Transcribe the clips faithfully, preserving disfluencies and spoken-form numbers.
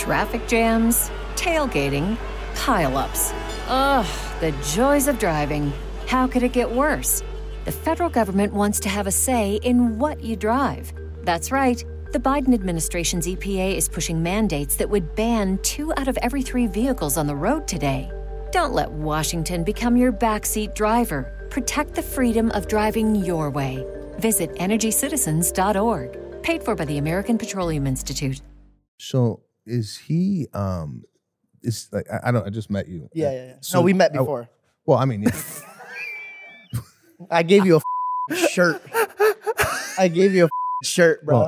Traffic jams, tailgating, pile-ups. Ugh, the joys of driving. How could it get worse? The federal government wants to have a say in what you drive. That's right. The Biden administration's E P A is pushing mandates that would ban two out of every three vehicles on the road today. Don't let Washington become your backseat driver. Protect the freedom of driving your way. Visit energy citizens dot org. Paid for by the American Petroleum Institute. So is he, um, is like, I, I don't, I just met you. Yeah, yeah, yeah. So no, we met I- before. well, I mean, yeah. I gave you a shirt. I gave you a shirt, bro. Well,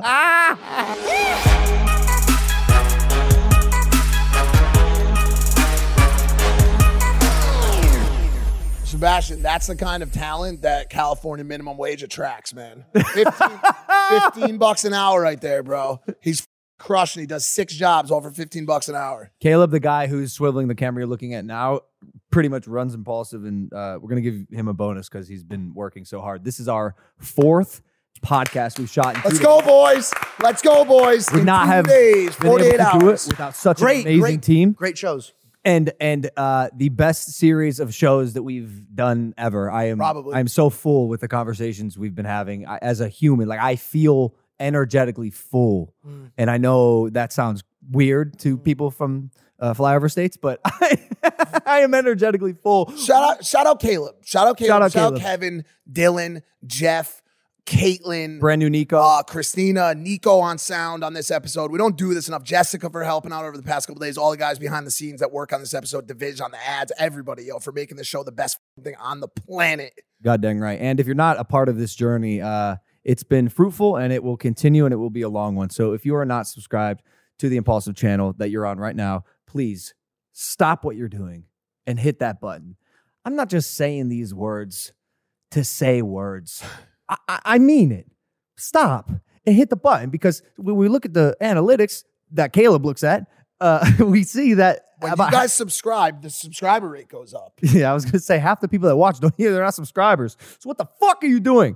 Sebastian, that's the kind of talent that California minimum wage attracts, man. fifteen, fifteen bucks an hour right there, bro. He's crushing. He does six jobs all for fifteen bucks an hour. Caleb, the guy who's swiveling the camera you're looking at now, pretty much runs Impulsive, and uh, we're going to give him a bonus because he's been working so hard. This is our fourth podcast we've shot in two Let's days. go, boys. Let's go, boys. Would In not two have days, been forty-eight able to do hours. it without such Great, an amazing great, team. Great shows. And and uh, the best series of shows that we've done ever. I am Probably. I'm so full with the conversations we've been having I, as a human. Like I feel energetically full, Mm. and I know that sounds weird to people from uh, flyover states, but I, I am energetically full. Shout out, shout out Caleb. Shout out Caleb. Shout out Shout out Caleb. Kevin, Dylan, Jeff, Caitlin, Brand new Nico. uh, Christina, Nico on sound on this episode. We don't do this enough. Jessica for helping out over the past couple days. All the guys behind the scenes that work on this episode, Division on the ads, everybody, yo, for making this show the best thing on the planet. God dang right. And if you're not a part of this journey, uh, it's been fruitful and it will continue and it will be a long one. So if you are not subscribed to the Impulsive channel that you're on right now, please stop what you're doing and hit that button. I'm not just saying these words to say words. I, I, I mean it. Stop and hit the button, because when we look at the analytics that Caleb looks at, uh, we see that When about- you guys subscribe, the subscriber rate goes up. yeah, I was gonna say half the people that watch don't hear they're not subscribers. So what the fuck are you doing?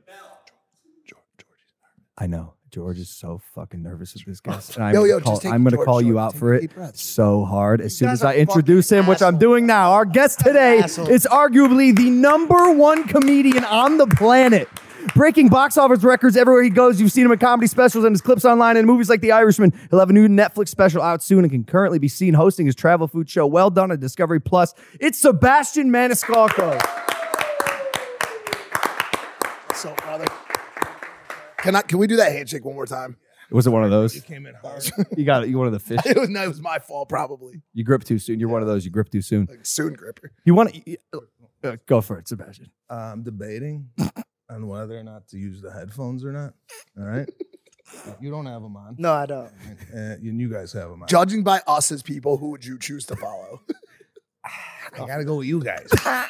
I know George is so fucking nervous with this guest. And I'm Yo, gonna yo, call, just take- I'm gonna George, call you George, out take for a it deep breath. so hard as soon guys as I are introduce fucking him, which I'm assholes. doing now. Our guest today Assholes. is arguably the number one comedian on the planet. Breaking box office records everywhere he goes. You've seen him in comedy specials and his clips online in movies like The Irishman. He'll have a new Netflix special out soon and can currently be seen hosting his travel food show, Well Done, on Discovery Plus. It's Sebastian Maniscalco. So, brother. Can I? Can we do that handshake one more time? Was it one of those? came in hard. You got it. You one of the fish. It was, no, it was my fault, probably. You grip too soon. You're one of those. You grip too soon. Like soon gripper. You want to uh, go for it, Sebastian. I'm debating on whether or not to use the headphones or not. All right. You don't have them on. No, I don't. Uh, and you guys have them on. Judging by us as people, who would you choose to follow? I gotta go with you guys. I,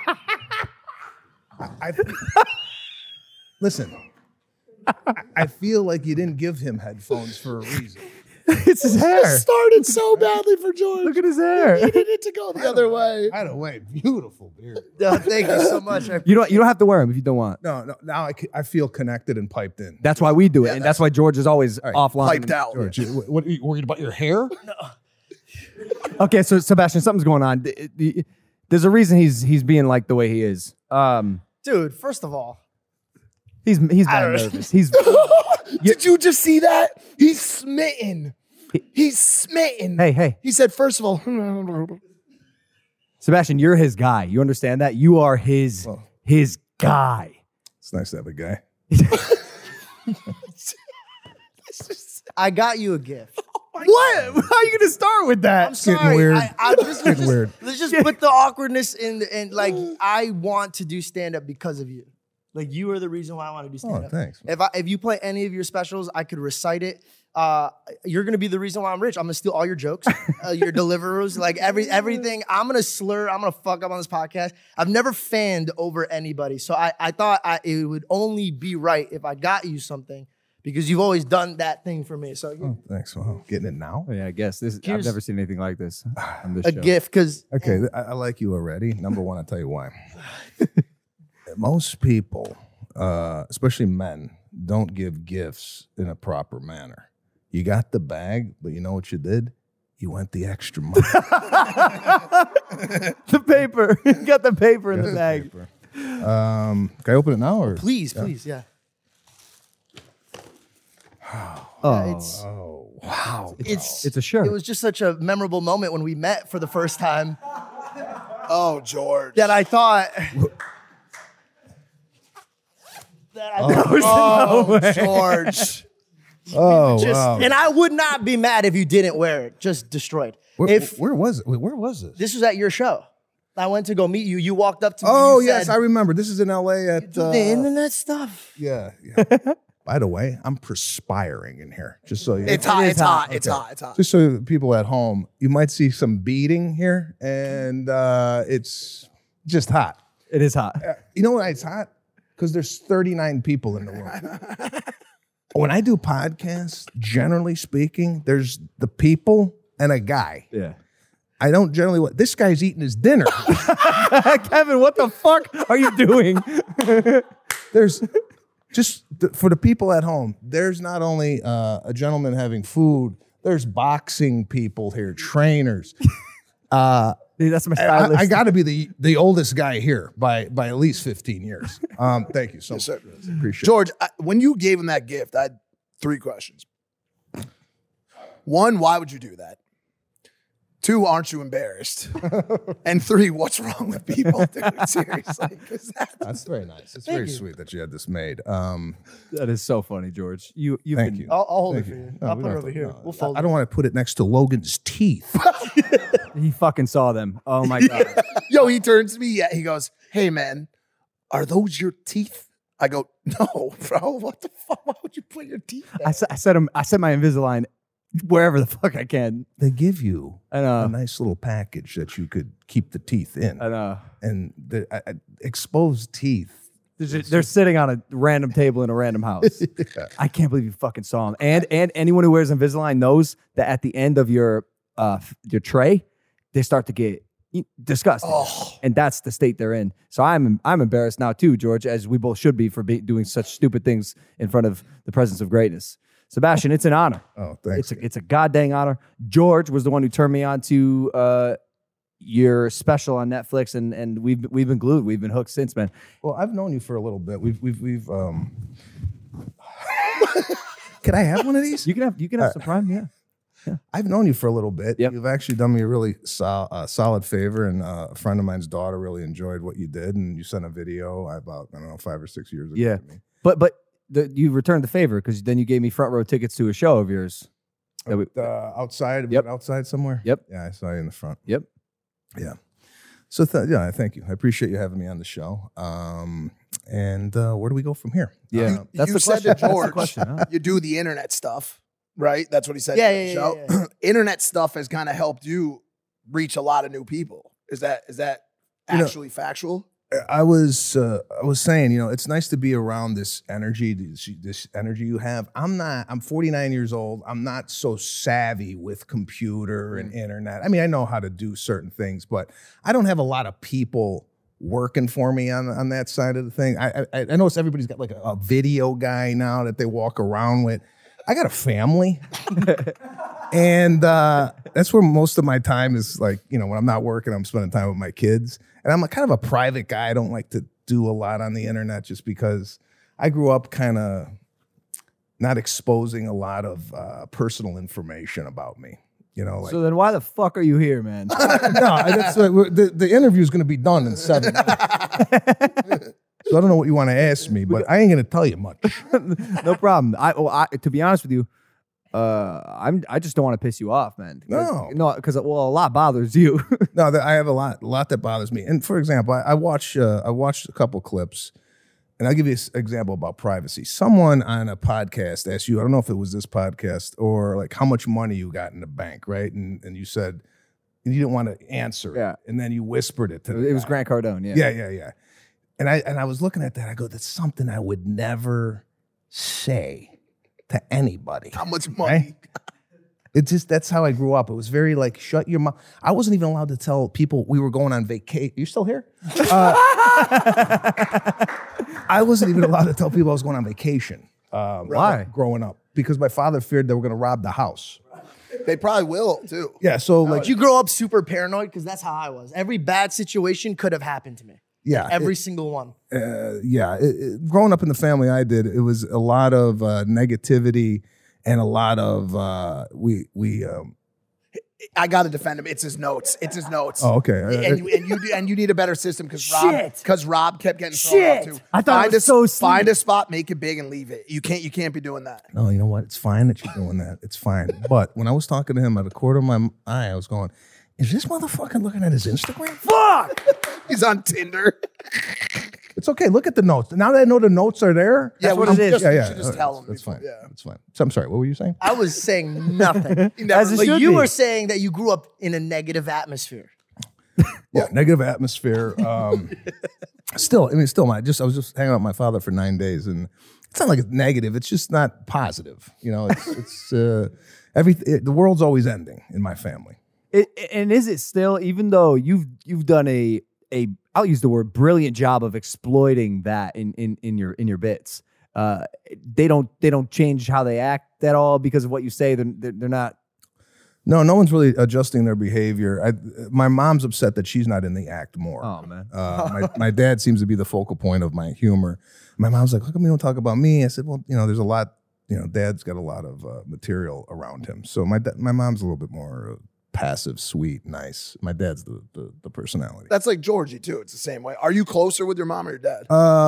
I- listen. I, I feel like you didn't give him headphones for a reason. It's his hair. It started so badly for George. Look at his hair. He needed to go the other way. By the way, beautiful beard. No, thank you so much. I- You don't. You don't have to wear them if you don't want. No, no. Now I, c- I feel connected and piped in. That's why we do it, Yeah, and that's why George is always right. offline. Piped out. George, you- what, what are you worried about your hair? Okay, so Sebastian, something's going on. The- the- There's a reason he's he's being like the way he is. Um, Dude, first of all, he's he's I very don't- nervous. He's Did you just see that? He's smitten. He's smitten. hey hey He said, first of all, Sebastian, you're his guy. You understand that? You are his Well. his guy. It's nice to have a guy. I got you a gift. What? How are you gonna start with that? I'm sorry. getting weird. I, I, let's, Getting just, weird. let's just put the awkwardness in, the, and like I want to do stand up because of you. Like you are the reason why I want to do stand Oh, up. thanks. If I if you play any of your specials, I could recite it. Uh, you're gonna be the reason why I'm rich. I'm gonna steal all your jokes, uh, your deliverers, like every everything. I'm gonna slur. I'm gonna fuck up on this podcast. I've never fanned over anybody, so I I thought I, it would only be right if I got you something because you've always done that thing for me. So Oh, thanks. Wow. Getting it now? Oh, yeah, I guess this. I've Here's- never seen anything like this on this a show. gift, because Okay, th- I, I like you already. Number one, I'll tell you why. Most people, uh, especially men, don't give gifts in a proper manner. You got the bag, but you know what you did? you went the extra mile. The paper. You got the paper in the bag. Paper. Um, can I open it now or Please, please, yeah. Oh, Yeah, it's Oh wow! it's It's a shirt. It was just such a memorable moment when we met for the first time Oh, George. that I thought. that I Oh, George. Oh just, wow! and I would not be mad if you didn't wear it. Just destroyed. Where, if where was it? Wait, where was this? this was at your show, I went to go meet you. You walked up to me. Oh you yes, said, I remember. This is in L A at uh, the internet stuff. yeah. yeah. By the way, I'm perspiring in here. Just so you It's know. hot. is It's hot. hot. It's Okay. hot. It's hot. Just so people at home, you might see some beading here, and uh, it's just hot. It is hot. You know why it's hot? Because there's thirty-nine people in the room. When I do podcasts, generally speaking, there's the people and a guy. Yeah. I don't generally. This guy's eating his dinner. Kevin, what the fuck are you doing? There's just th- for the people at home. There's not only uh, a gentleman having food. There's boxing people here, trainers. Uh, Dude, that's my I, stylist. I got to be the the oldest guy here by by at least fifteen years. Um, thank you so Yes, much. sir. Appreciate George, I, when you gave him that gift, I had three questions. One, why would you do that? Two, aren't you embarrassed? And three, what's wrong with people? Dude, seriously. 'Cause that- it. That's very nice. It's very sweet that you had this made. Um, That is so funny, George. You, you've thank been, you. I'll, I'll hold Thank it for you. you. No, I'll we put it don't over have to- here. no. We'll fold I it. don't want to put it next to Logan's teeth. He fucking saw them. Oh my god. Yo, he turns to me. Yeah, he goes, "Hey, man, are those your teeth?" I go, "No, bro. What the fuck? Why would you put your teeth there?" I set, I set him. I set my Invisalign wherever the fuck I can. They give you I a know. nice little package that you could keep the teeth in, I know. and the I, I- exposed teeth. They're, just- they're sitting on a random table in a random house. I can't believe you fucking saw them. And and anyone who wears Invisalign knows that at the end of your uh f- your tray, they start to get disgusting, Oh. and that's the state they're in. So I'm I'm embarrassed now too, George, as we both should be for be, doing such stupid things in front of the presence of greatness. Sebastian, it's an honor. Oh, thanks. It's a, it's a goddamn honor. George was the one who turned me on to uh, your special on Netflix, and and we've we've been glued. We've been hooked since, man. Well, I've known you for a little bit. We've we've we've. Um... Can I have one of these? You can have you can have some prime, yeah. I've known you for a little bit. Yep. You've actually done me a really sol- uh, solid favor, and uh, a friend of mine's daughter really enjoyed what you did, and you sent a video about I don't know five or six years ago. Yeah. to me. But but the, you returned the favor because then you gave me front row tickets to a show of yours. That we, Uh, outside, Yep. outside somewhere. Yep. Yeah, I saw you in the front. yep. Yeah. So th- yeah, thank you. I appreciate you having me on the show. Um, and uh, where do we go from here? Yeah. Uh, That's you the said question. to That's the George, question, huh? you do the internet stuff, right? That's what he said. Yeah, in the yeah, show. yeah, yeah. Internet stuff has kind of helped you reach a lot of new people. Is that is that You know- actually factual? I was uh, I was saying, you know, it's nice to be around this energy, this, this energy you have. I'm not. I'm forty-nine years old. I'm not so savvy with computer and internet. I mean, I know how to do certain things, but I don't have a lot of people working for me on on that side of the thing. I I, I notice everybody's got like a, a video guy now that they walk around with. I got a family. And uh, that's where most of my time is, like, you know, when I'm not working, I'm spending time with my kids. And I'm a kind of a private guy. I don't like to do a lot on the internet just because I grew up kind of not exposing a lot of uh, personal information about me. You know, like, So then why the fuck are you here, man? no, that's, uh, the, the interview is going to be done in seven minutes. So I don't know what you want to ask me, but I ain't going to tell you much. No problem. I, well, I to be honest with you, uh, I'm I just don't want to piss you off, man. 'Cause- No. no, because well, a lot bothers you. No, that I have a lot, a lot that bothers me. And for example, I, I watch, uh, I watched a couple clips, and I'll give you an example about privacy. Someone on a podcast asked you, I don't know if it was this podcast or like how much money you got in the bank, right? And and you said you didn't want to answer it, Yeah. and then you whispered it to the It was guy. Grant Cardone, yeah. Yeah, yeah, yeah. And I and I was looking at that. I go, that's something I would never say to anybody. How much money? Right? It just, that's how I grew up. It was very like, shut your mouth. I wasn't even allowed to tell people we were going on vacation. You still here? Uh, I wasn't even allowed to tell people I was going on vacation. Um, Why? Growing up. Because my father feared they were going to rob the house. They probably will too. Yeah, so like Did you grow up super paranoid? Because that's how I was. Every bad situation could have happened to me. yeah, Every it- single one. uh, yeah. It, it, growing up in the family I did, it was a lot of uh, negativity and a lot of uh, we we. Um, I got to defend him. It's his notes. It's his notes. oh, okay. And you, and you and you need a better system because Rob Shit. because Rob kept getting thrown out Shit. too. I thought it find was a, so sleek. Find a spot, make it big, and leave it. You can't you can't be doing that. No, you know what? It's fine that you're doing that. It's fine. But when I was talking to him at the corner of my eye, I was going, is this motherfucker looking at his Instagram? Fuck! He's on Tinder. It's okay. Look at the notes. Now that I know the notes are there. Yeah, That's what we it is. Just, Yeah, we yeah. should just all right, tell him. That's before- fine. Yeah. That's fine. So I'm sorry. What were you saying? I was saying nothing. He never- As it But should you be. were saying that you grew up in a negative atmosphere. Yeah, negative atmosphere. Um, still, I mean, still, my just I was just hanging out with my father for nine days, and it's not like it's negative. It's just not positive. You know, it's it's uh, every it, the world's always ending in my family. It, and is it still, even though you've you've done a a I'll use the word brilliant job of exploiting that in in in your in your bits. Uh, they don't they don't change how they act at all because of what you say. They're they're, they're not. No, no one's really adjusting their behavior. I, my mom's upset that she's not in the act more. Oh man. Uh, my, my dad seems to be the focal point of my humor. My mom's like, how come you don't talk about me? I said, well, you know, there's a lot, you know, dad's got a lot of uh, material around him. So my da- my mom's a little bit more uh, passive, sweet, nice. My dad's the, the, the personality. That's like Georgie too. It's the same way. Are you closer with your mom or your dad?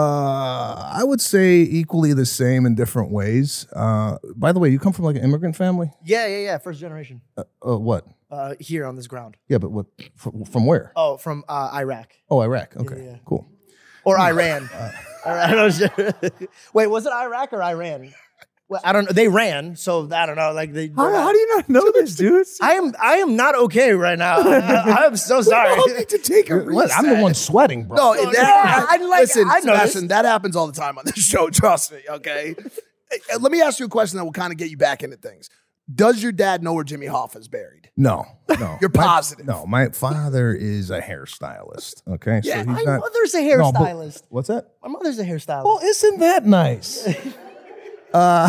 Uh, I would say equally the same in different ways. Uh, by the way, you come from like an immigrant family? Yeah, yeah, yeah. First generation. Uh, uh, what? Uh, here on this ground. Yeah, but what? From, from where? Oh, from uh, Iraq. Oh, Iraq. Okay, yeah. cool. Or Iran. I don't know. Wait, was it Iraq or Iran? Well, I don't know. They ran, so I don't know. Like they. How, how do you not know this, dude? I am. I am not okay right now. I, am so sorry. You need to take a What? I'm the reset. one sweating, bro. No, No, that, I like- listen, I know this. Sebastian, that happens all the time on this show. Trust me, okay? Hey, Let me ask you a question that will kind of get you back into things. Does your dad know where Jimmy Hoffa is buried? No, no. You're My- positive. no, my father is a hairstylist. Okay, Yeah, so My he's not. mother's a No, but- hairstylist. what's that? My mother's a hairstylist. Well, isn't that nice? uh,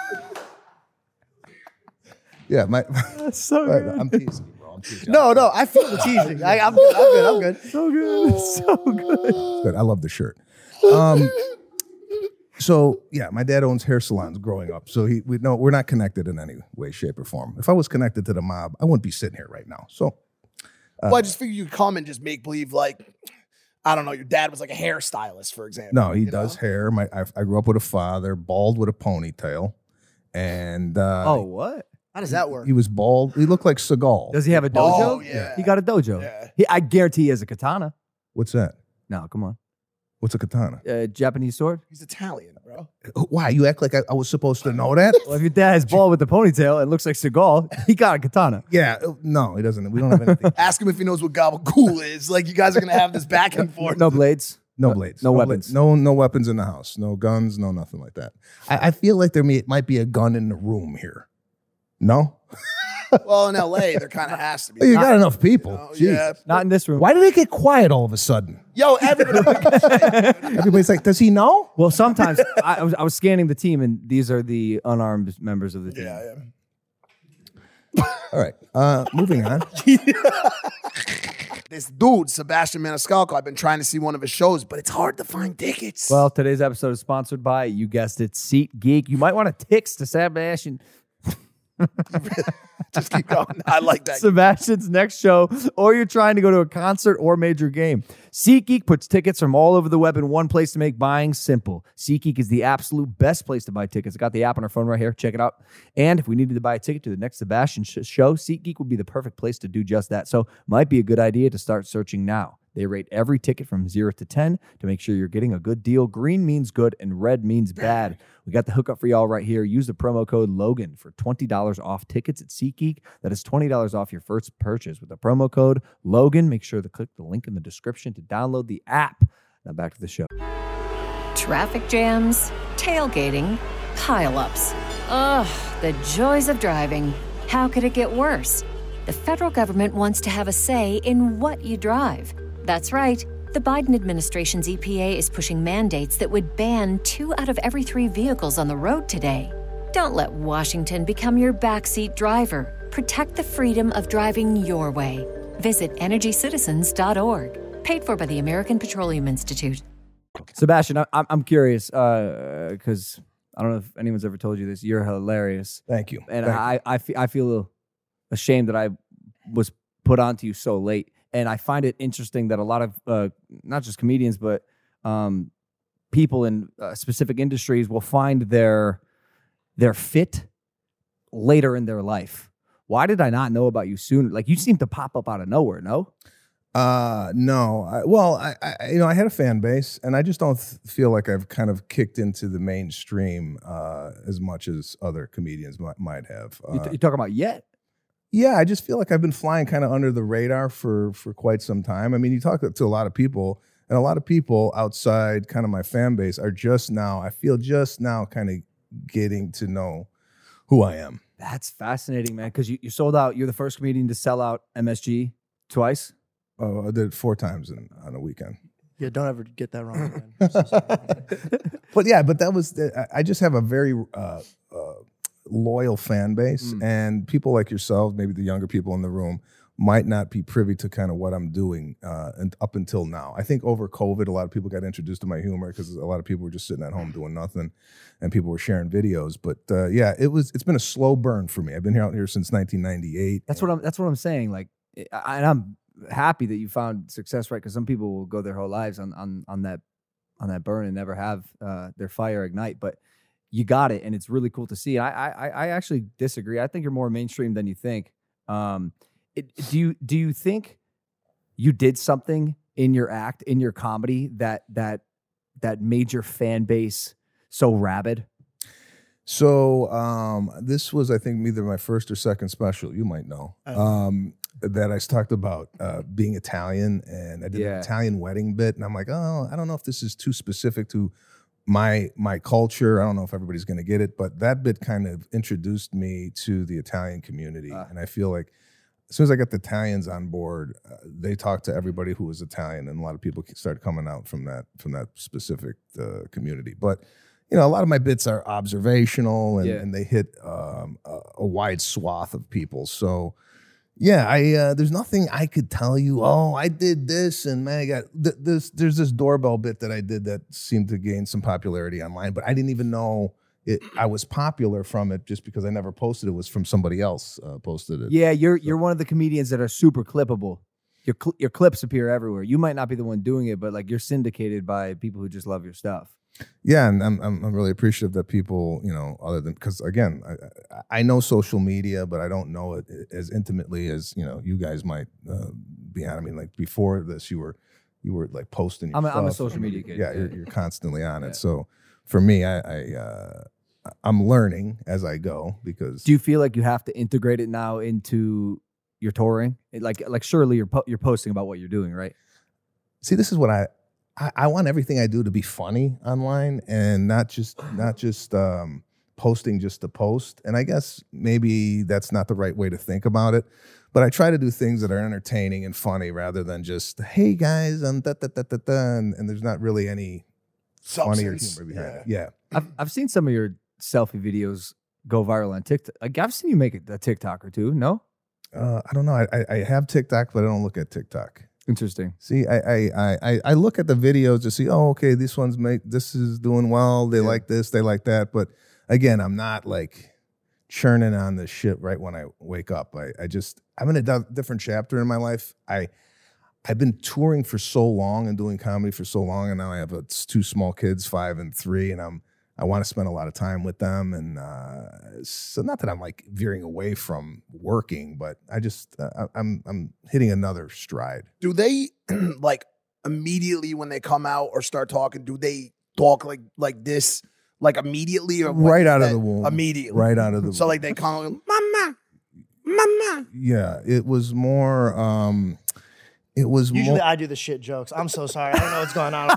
yeah, my. That's so but good. I'm teasing you, bro. I'm teasing you. no, no. I feel the teasing. I, I'm good. I'm good. I'm good. So good. So good. Good. I love the shirt. Um, so yeah, my dad owns hair salons growing up. So he, we no, we're not connected in any way, shape, or form. If I was connected to the mob, I wouldn't be sitting here right now. So well, I just figured you'd come and just make believe like, I don't know, your dad was like a hairstylist, for example. no, he you does know? hair. My I, I grew up with a father, bald with a ponytail, and uh, Oh, what? How does that work? he was bald. He looked like Seagal. Does he have a dojo? Oh, yeah. He got a dojo. Yeah. He, I guarantee he has a katana. What's that? No, come on. What's a katana? Uh, Japanese sword. He's Italian, bro. Why you act like I, I was supposed to know that? Well, if your dad is bald with the ponytail and looks like Seagal, he got a katana. Yeah, uh, no, he doesn't. We don't have anything. Ask him if he knows what gabagool is. Like, you guys are going to have this back and forth. No blades. No blades. no blades. weapons. No, no weapons in the house. No guns. No nothing like that. I, I feel like there may, might be a gun in the room here. No, Well, in L A, there kind of has to be. Oh, you got enough people. Oh, Jeez. yeah. Not in this room. Why did it get quiet all of a sudden? Yo, everybody. Everybody's like, "Does he know?" Well, sometimes I, I was I was scanning the team, and these are the unarmed members of the team. yeah, yeah. All right. Uh, moving on. This dude, Sebastian Maniscalco, I've been trying to see one of his shows, but it's hard to find tickets. Well, today's episode is sponsored by, you guessed it, SeatGeek. You might want to text to Sebastian. just keep going. I like that. Sebastian's next show, or you're trying to go to a concert or major game. SeatGeek puts tickets from all over the web in one place to make buying simple. SeatGeek is the absolute best place to buy tickets. I got the app on our phone right here. Check it out. And if we needed to buy a ticket to the next Sebastian sh- show, SeatGeek would be the perfect place to do just that. So might be a good idea to start searching now. They rate every ticket from zero to ten to make sure you're getting a good deal. Green means good and red means bad. We got the hookup for y'all right here. Use the promo code Logan for twenty dollars off tickets at SeatGeek. That is twenty dollars off your first purchase with the promo code Logan. Make sure to click the link in the description to download the app. Now back to the show. Traffic jams, tailgating, pileups. Ugh, the joys of driving. How could it get worse? The federal government wants to have a say in what you drive. That's right. The Biden administration's E P A is pushing mandates that would ban two out of every three vehicles on the road today. Don't let Washington become your backseat driver. Protect the freedom of driving your way. Visit energy citizens dot org. Paid for by the American Petroleum Institute. Sebastian, I, I'm I'm curious because uh, I don't know if anyone's ever told you this. You're hilarious. Thank you. And Thank I, I, fe- I feel ashamed that I was put onto you so late. And I find it interesting that a lot of, uh, not just comedians, but um, people in uh, specific industries will find their their fit later in their life. Why did I not know about you sooner? Like, you seem to pop up out of nowhere, no? Uh, no. I, well, I, I, you know, I had a fan base, and I just don't th- feel like I've kind of kicked into the mainstream uh, as much as other comedians might, might have. Uh, You, t- you talking about yet? yeah, I just feel like I've been flying kind of under the radar for for quite some time. I mean, you talk to a lot of people, and a lot of people outside kind of my fan base are just now, I feel just now kind of getting to know who I am. That's fascinating, man, because you, you sold out. You're the first comedian to sell out M S G twice. Oh, I did it four times in, on a weekend. Yeah, don't ever get that wrong, man. I'm so sorry. But yeah, but that was, I just have a very uh, uh, loyal fan base, Mm. and people like yourselves, maybe the younger people in the room, might not be privy to kind of what I'm doing uh, and up until now. I think over COVID, a lot of people got introduced to my humor because a lot of people were just sitting at home doing nothing, and people were sharing videos. But uh, yeah, it was. It's been a slow burn for me. I've been here out here since nineteen ninety-eight. That's what I'm. That's what I'm saying. Like, I, and I'm happy that you found success, right? Because some people will go their whole lives on on on that on that burn and never have uh, their fire ignite. But you got it, and it's really cool to see. I I, I actually disagree. I think you're more mainstream than you think. Um, it, do you do you think you did something in your act, in your comedy, that that that made your fan base so rabid? So um, this was, I think, either my first or second special. You might know. Um, that I talked about uh, being Italian, and I did Yeah. an Italian wedding bit, and I'm like, oh, I don't know if this is too specific to my my culture. I don't know if everybody's going to get it, but that bit kind of introduced me to the Italian community, Ah. and I feel like as soon as I got the Italians on board, uh, they talked to everybody who was Italian, and a lot of people started coming out from that from that specific uh, community. But you know, a lot of my bits are observational, and, Yeah. and they hit um, a, a wide swath of people. So. Yeah, I uh, there's nothing I could tell you. Oh, I did this, and man, I got th- this. There's this doorbell bit that I did that seemed to gain some popularity online, but I didn't even know it. I was popular from it just because I never posted it. It was from somebody else uh, posted it. Yeah, you're you're one of the comedians that are super clippable. Your cl- your clips appear everywhere. You might not be the one doing it, but like you're syndicated by people who just love your stuff. Yeah, and I'm I'm I'm really appreciative that people, you know, other than because again, I, I know social media, but I don't know it as intimately as you know you guys might uh, be on. I mean, like before this, you were you were like posting. Your I'm a- I'm a stuff, social and, media kid, Yeah, yeah. You're, you're constantly on Yeah. it. So for me, I, I uh, I'm learning as I go because Do you feel like you have to integrate it now into your touring? It- Like like surely you're po- you're posting about what you're doing, right? see, this is what I, I I want everything I do to be funny online and not just not just um, posting just to post. And I guess maybe that's not the right way to think about it. But I try to do things that are entertaining and funny rather than just, hey guys, I'm da da da da da, and, and there's not really any funny or Substance. humor behind Yeah. it. Yeah. I've I've seen some of your selfie videos go viral on TikTok. Like I've seen you make a TikTok or two. No, Uh, I don't know. I, I I have TikTok, but I don't look at TikTok. interesting. See, I I I I- I look at the videos to see, oh, okay, this one's make this is doing well. They Yeah. like this, they like that. But again, I'm not like churning on this shit right when I wake up. I, I just I'm in a di- different chapter in my life. I I've been touring for so long and doing comedy for so long, and now I have uh, two small kids, five and three, and I'm I want to spend a lot of time with them. And uh, so, not that I'm like veering away from working, but I just uh, I'm I'm hitting another stride. Do they like immediately when they come out or start talking? Do they talk like like this, like immediately or what Right is out of that? the womb. Immediately, Right out of the So womb. like they come, mama, mama. Yeah, it was more. Um, it was Usually more. I do the shit jokes. I'm so sorry. I don't know what's going on.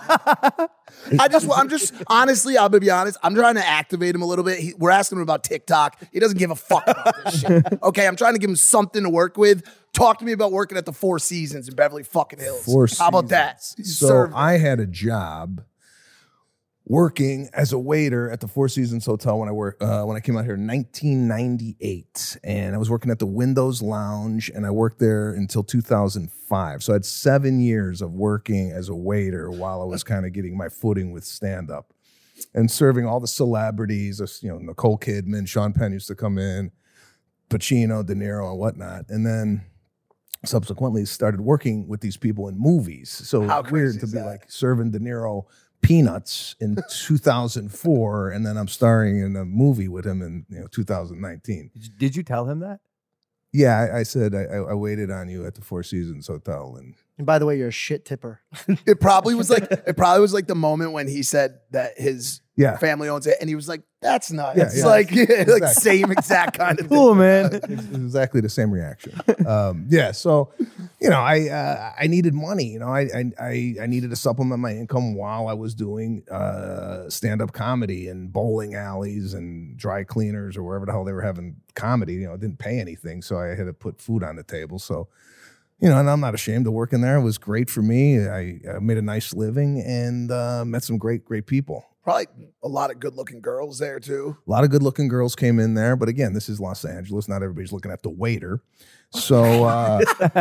I just, I'm just honestly, I'm gonna be honest. I'm trying to activate him a little bit. He, we're asking him about TikTok. He doesn't give a fuck about this shit. Okay, I'm trying to give him something to work with. Talk to me about working at the Four Seasons in Beverly fucking Hills. Four How about that? Seasons. So Serve- I had a job working as a waiter at the Four Seasons Hotel when I work uh, when I came out here in nineteen ninety-eight, and I was working at the Windows Lounge, and I worked there until two thousand five. So I had seven years of working as a waiter while I was kind of getting my footing with stand-up and serving all the celebrities. You know, Nicole Kidman, Sean Penn used to come in, Pacino, De Niro, and whatnot, and then subsequently started working with these people in movies. So How it's weird crazy to is be that? like serving De Niro Peanuts in two thousand four, and then I'm starring in a movie with him in you know two thousand nineteen. Did you, did you tell him that? Yeah, I, I said I, I waited on you at the Four Seasons Hotel, and And by the way, you're a shit tipper. It probably was like it probably was like the moment when he said that his yeah, family owns it, and he was like, "That's nuts." Yeah, It's yeah. like yeah, like Exactly. same exact kind of Cool, thing. man. it's exactly the same reaction. Um, yeah, so you know, I uh, I needed money. You know, I, I I I needed to supplement my income while I was doing uh, stand up comedy in bowling alleys and dry cleaners or wherever the hell they were having comedy. You know, it didn't pay anything, so I had to put food on the table. So. You know, and I'm not ashamed of working there. It was great for me. I, I made a nice living and uh, met some great, great people. Probably a lot of good-looking girls there too. A lot of good-looking girls came in there, but again, this is Los Angeles. Not everybody's looking at the waiter. So, uh,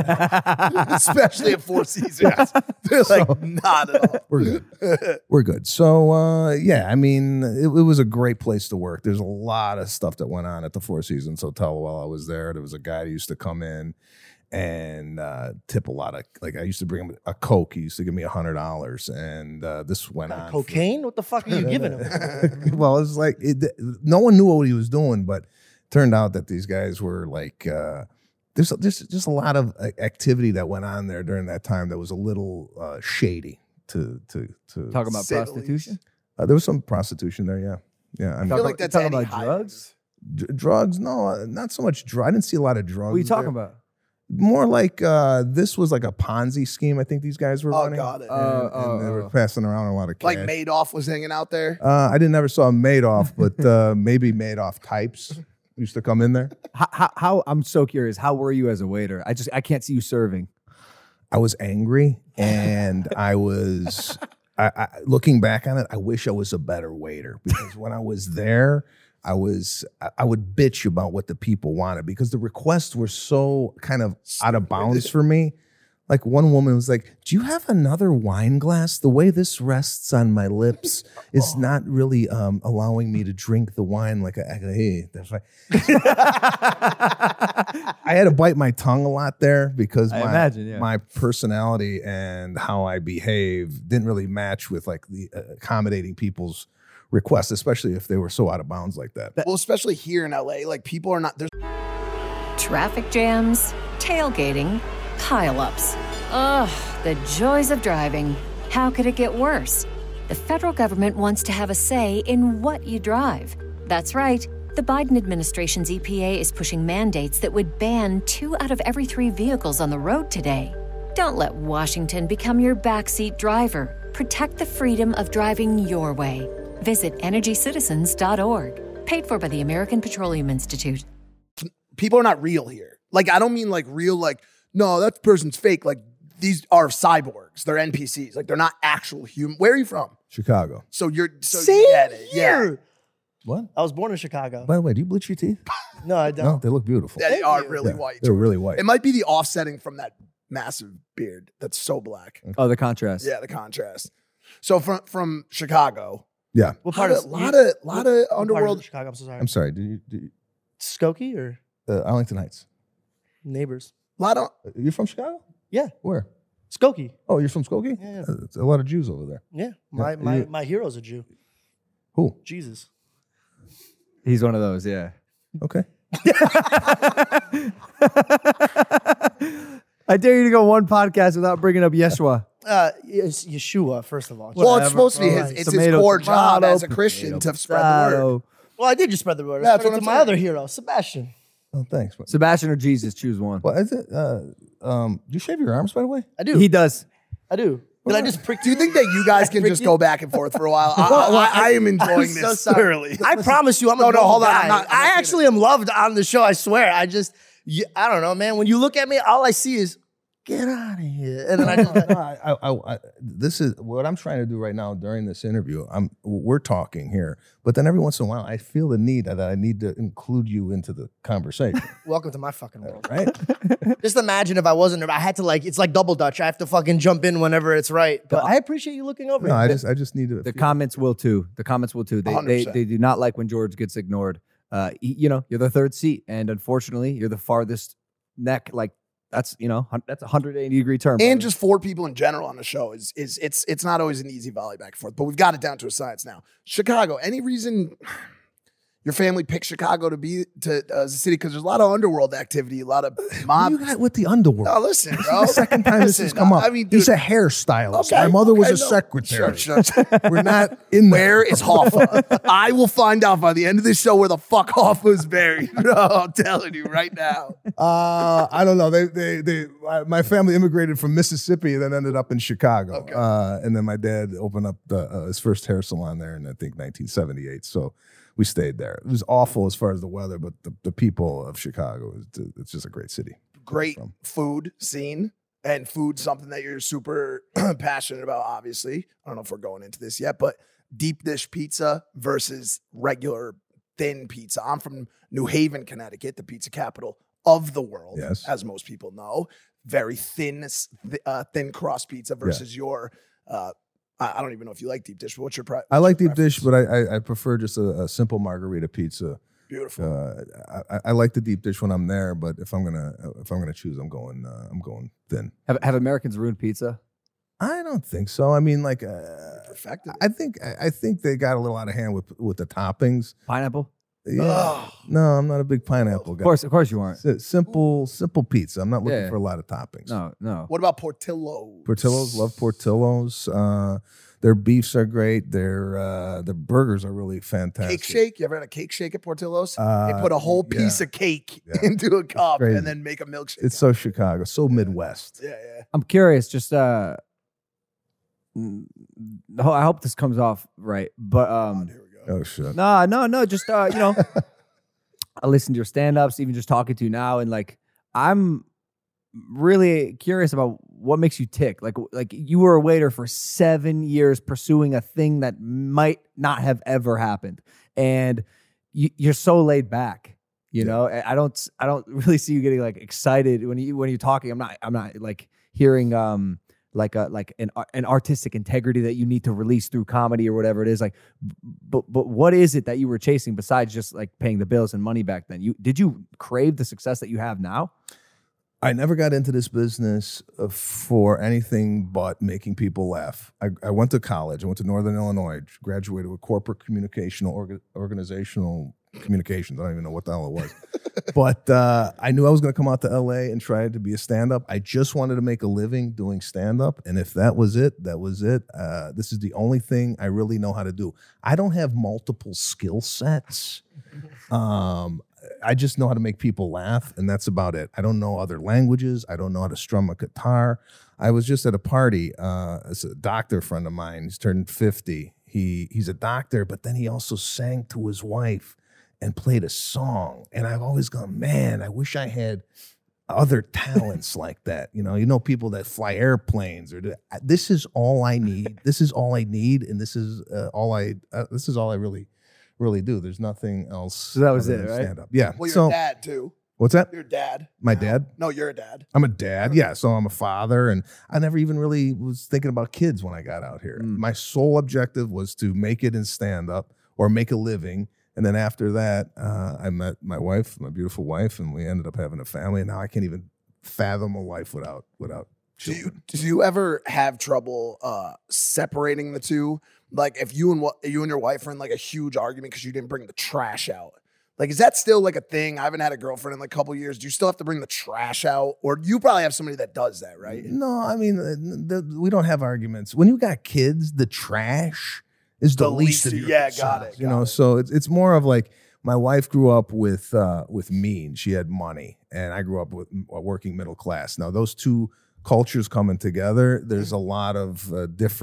Especially at Four Seasons. They're like, So- not at all. we're good. We're good. So, uh, yeah, I mean, it, it was a great place to work. There's a lot of stuff that went on at the Four Seasons Hotel while I was there. There was a guy who used to come in and uh, tip a lot of, like, I used to bring him a Coke. He used to give me a hundred dollars, and uh, this went on. for- Cocaine? What the fuck are you giving him? well, it's like it, no one knew what he was doing, but it turned out that these guys were like uh, there's there's just a lot of uh, activity that went on there during that time that was a little uh, shady. To to to Talk about Say the prostitution. uh, there was some prostitution there. Yeah, yeah. I mean, I feel like that's talking Eddie about drugs. d- drugs. No, uh, not so much drugs. I didn't see a lot of drugs. What are you talking there. about? More like uh, this was like a Ponzi scheme. I think these guys were Oh, running. got it. And, Uh, and they oh, were oh. passing around a lot of cash. Like Madoff was hanging out there. Uh, I didn't never saw Madoff, but uh, maybe Madoff types used to come in there. How, how, how? I'm so curious. How were you as a waiter? I just I can't see you serving. I was angry, and I was I, I, looking back on it. I wish I was a better waiter, because when I was there, I was I, I would bitch about what the people wanted, because the requests were so kind of out of bounds for me. Like one woman was like, "Do you have another wine glass? The way this rests on my lips is not really um, allowing me to drink the wine like a, hey, that's right." I had to bite my tongue a lot there, because I my, imagine, yeah. my personality and how I behave didn't really match with like the uh, accommodating people's requests, especially if they were so out of bounds like that. Well, especially here in L A, like people are not. There's Traffic jams, tailgating, pileups. Ugh, the joys of driving. How could it get worse? The federal government wants to have a say in what you drive. That's right. The Biden administration's E P A is pushing mandates that would ban two out of every three vehicles on the road today. Don't let Washington become your backseat driver. Protect the freedom of driving your way. Visit energy citizens dot org. Paid for by the American Petroleum Institute. people are not real here. Like I don't mean like real. Like no, that person's fake. Like these are cyborgs. They're N P Cs. Like they're not actual human. Where are you from? Chicago. So you're so Same you get it. Yeah. here. What? I was born in Chicago. By the way, do you bleach your teeth? No, I don't. No, they look beautiful. They Thank are you. really Yeah, white. They're really white. It might be the offsetting from that massive beard that's so black. Oh, the contrast. Yeah, the contrast. So from from Chicago, Yeah. What part part of of lot of lot of what part underworld. Chicago? I'm so sorry. I'm sorry. Do you, do you, Skokie or uh, Arlington Heights? neighbors? Lot of You're from Chicago? Yeah, Where? Skokie. Oh, you're from Skokie? Yeah, yeah. Uh, there's a lot of Jews over there. Yeah, my Yeah, my you- my hero's a Jew. Who? Jesus. He's one of those. Yeah. Okay. I dare you to go one podcast without bringing up Yeshua. Uh, it's Yeshua, first of all. well, Whatever, it's supposed to be bro. his. It's Tomato, his core job tomato, as a Christian potato, to spread the word. potato. Well, I did just spread the word. I That's spread what it to I'm my saying. other hero, Sebastian. Oh, thanks. But, Sebastian or Jesus, choose one. well, is it? Uh, um, do you shave your arms, by the way? I do. He does. I do. Did I just prick Do you think that you guys can Prick just you? go back and forth for a while? I, I, I am enjoying I'm this so sorry. thoroughly. I promise you, I'm a No, no, normal hold on. guy. I'm not- I'm not I kidding. actually am loved on the show. I swear. I just, you, I don't know, man. When you look at me, all I see is get out of here. And then I just, I, I, I, I, this is what I'm trying to do right now during this interview. I'm we're talking here, but then every once in a while, I feel the need that I need to include you into the conversation. welcome to my fucking world. Right? Just imagine if I wasn't, I had to like, it's like double dutch. I have to fucking jump in whenever it's right. But I appreciate you looking over No, it. I just I just need to. The comments will too. The comments will too. They they, one hundred percent. they do not like when George gets ignored. Uh, he- you know, you're the third seat, and unfortunately, you're the farthest neck. Like that's you know hun- that's a one hundred eighty degree turn. And brother. just four people in general on the show is is it's it's not always an easy volley back and forth, but we've got it down to a science now. Chicago, any reason your family picked Chicago to be to uh, as a city? Because there's a lot of underworld activity, a lot of What mob. do you got with the underworld? No, listen, This bro. is the second time this has Listen, come up. I mean, he's dude, a hairstylist. okay, My mother was okay, a no. secretary. Sure, sure. We're not in there. Where is Hoffa? I will find out by the end of this show where the fuck Hoffa is buried. Bro, I'm telling you right now. Uh, I don't know. They, they, they. My my family immigrated from Mississippi, and then ended up in Chicago. Okay. Uh, and then my dad opened up the, uh, his first hair salon there in I think nineteen seventy-eight. So we stayed there. It was awful as far as the weather, but the, the people of Chicago, is it's just a great city. Great From. food scene, and food something that you're super passionate about, obviously. I don't know if we're going into this yet, but deep dish pizza versus regular thin pizza. I'm from New Haven, Connecticut, the pizza capital of the world, Yes. as most people know. Very thin, uh, thin crust pizza versus your, uh, I I don't even know if you like deep dish, but what's your pre- I like what's your deep dish, preference? but I, I, I prefer just a, a simple margarita pizza. Beautiful. Uh, I, I like the deep dish when I'm there, but if I'm gonna if I'm gonna choose, I'm going uh, I'm going thin. have have Americans ruined pizza? I don't think so. I mean, like, uh, Perfected. I think I I think they got a little out of hand with with the toppings. Pineapple? Yeah. Ugh. No, I'm not a big pineapple Of guy. course, of course you aren't. Si- simple, simple pizza. I'm not looking Yeah. for a lot of toppings. No, no. What about Portillo's? Portillo's, love Portillo's. Uh, their beefs are great. Their uh, their burgers are really fantastic. Cake shake? You ever had a cake shake at Portillo's? Uh, they put a whole yeah. piece of cake Yeah. into a cup crazy. and then make a milkshake. It's so Chicago, so Midwest. yeah, yeah. I'm curious. Just uh, mm, I hope this comes off right, but um, Here we go. Oh shit. no, no, no. Just uh, you know, I listen to your stand-ups, even just talking to you now, and like I'm really curious about what makes you tick. Like, like you were a waiter for seven years, pursuing a thing that might not have ever happened, and you, you're so laid back. You Yeah. know, I I don't, I don't really see you getting like excited when you when you're talking. I'm not, I'm not like hearing um like a like an an artistic integrity that you need to release through comedy or whatever it is. Like, but but what is it that you were chasing besides just like paying the bills and money back then? You did you crave the success that you have now? I never got into this business uh, for anything but making people laugh. I, I went to college. I went to Northern Illinois, graduated with corporate communicational, orga, organizational communications. I don't even know what the hell it was. But uh, I knew I was going to come out to L A and try to be a stand-up. I just wanted to make a living doing stand-up. And if that was it, that was it. Uh, this is the only thing I really know how to do. I don't have multiple skill sets. Um, I just know how to make people laugh, and that's about it. I don't know other languages. I don't know how to strum a guitar. I was just at a party. Uh, it's a doctor friend of mine. He's turned fifty. He he's a doctor, but then he also sang to his wife and played a song. And I've always gone, man, I wish I had other talents like that. You know, you know, people that fly airplanes or do, this is all I need. This is all I need, and this is uh, all I. Uh, this is all I really. really do. There's nothing else. So that was other it, than right? Stand up. Yeah. Well, you're so a dad too. what's that? You're a dad. My dad? No, you're a dad. I'm a dad. Yeah. So I'm a father, and I never even really was thinking about kids when I got out here. Mm. My sole objective was to make it in stand up or make a living. And then after that, uh, I met my wife, my beautiful wife, and we ended up having a family. And now I can't even fathom a life without without Do you children. do you ever have trouble uh, separating the two? Like if you and what you and your wife are in like a huge argument because you didn't bring the trash out. Like, is that still like a thing? I haven't had a girlfriend in like a couple years. Do you still have to bring the trash out, or you probably have somebody that does that, right? No, I mean, uh, the, we don't have arguments. When you got kids, the trash is the, The least, least of of- your yeah, concerns, got it, You got know, it. so it's it's more of like my wife grew up with uh, with means. She had money, and I grew up with a working middle class. Now those two cultures coming together, there's a lot of uh, different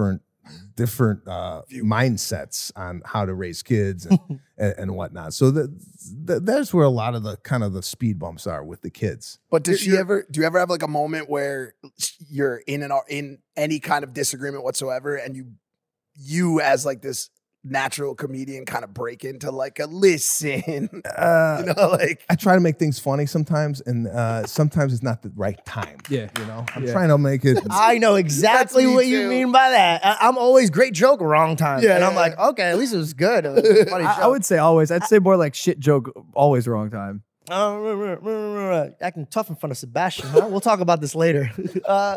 different uh, mindsets on how to raise kids and, and, and whatnot. So that, that that's where a lot of the kind of the speed bumps are with the kids. But does she ever? Do you ever have like a moment where you're in an in any kind of disagreement whatsoever, and you you as like this natural comedian kind of break into like a listen, Uh, you know, like I try to make things funny sometimes, and uh, sometimes it's not the right time. Yeah. You know, I'm Yeah. trying to make it. I know exactly me what you too. mean by that. I, I'm always great joke, wrong time. Yeah, and I'm yeah. like, okay, at least it was good. It was a funny I, joke. I would say always. I'd say more like shit joke, always wrong time. Uh, acting tough in front of Sebastian, huh? We'll talk about this later. Uh,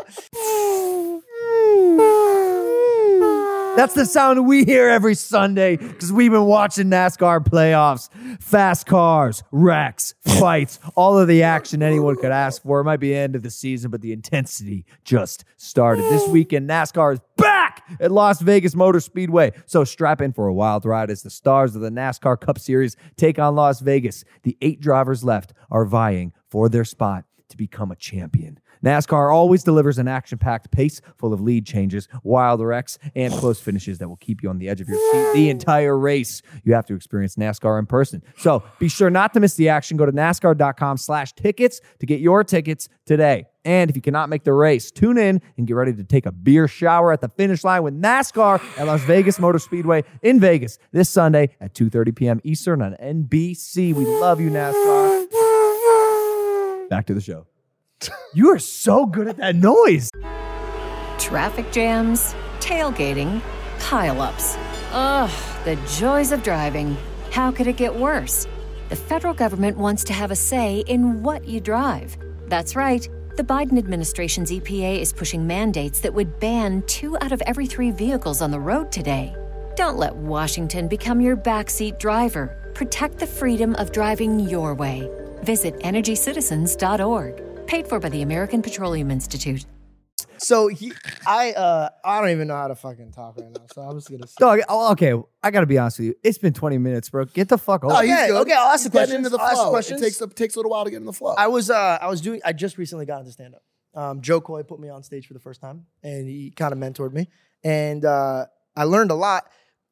That's the sound we hear every Sunday because we've been watching NASCAR playoffs, fast cars, wrecks, fights, all of the action anyone could ask for. It might be the end of the season, but the intensity just started. This weekend, NASCAR is back at Las Vegas Motor Speedway. So strap in for a wild ride as the stars of the NASCAR Cup Series take on Las Vegas. The eight drivers left are vying for their spot to become a champion. NASCAR always delivers an action-packed pace full of lead changes, wild wrecks, and close finishes that will keep you on the edge of your seat the entire race. You have to experience NASCAR in person. So be sure not to miss the action. Go to NASCAR.com slash tickets to get your tickets today. And if you cannot make the race, tune in and get ready to take a beer shower at the finish line with NASCAR at Las Vegas Motor Speedway in Vegas this Sunday at two thirty p.m. Eastern on N B C. We love you, NASCAR. Back to the show. You are so good at that noise. Traffic jams, tailgating, pileups. Ugh, the joys of driving. How could it get worse? The federal government wants to have a say in what you drive. That's right. The Biden administration's E P A is pushing mandates that would ban two out of every three vehicles on the road today. Don't let Washington become your backseat driver. Protect the freedom of driving your way. Visit energy citizens dot org. Paid for by the American Petroleum Institute. so he, I, uh, I don't even know how to fucking talk right now. So I'm just gonna. Say. Dog, oh, okay, I got to be honest with you. It's been twenty minutes, bro. Get the fuck over. Oh, it. he's Okay, good. okay, I'll ask the He's getting questions. into the I'll ask the flow. It questions. takes a, takes a little while to get in the flow. I was, uh, I was doing. I just recently got into stand up. Um, Joe Coy put me on stage for the first time, and he kind of mentored me, and uh, I learned a lot.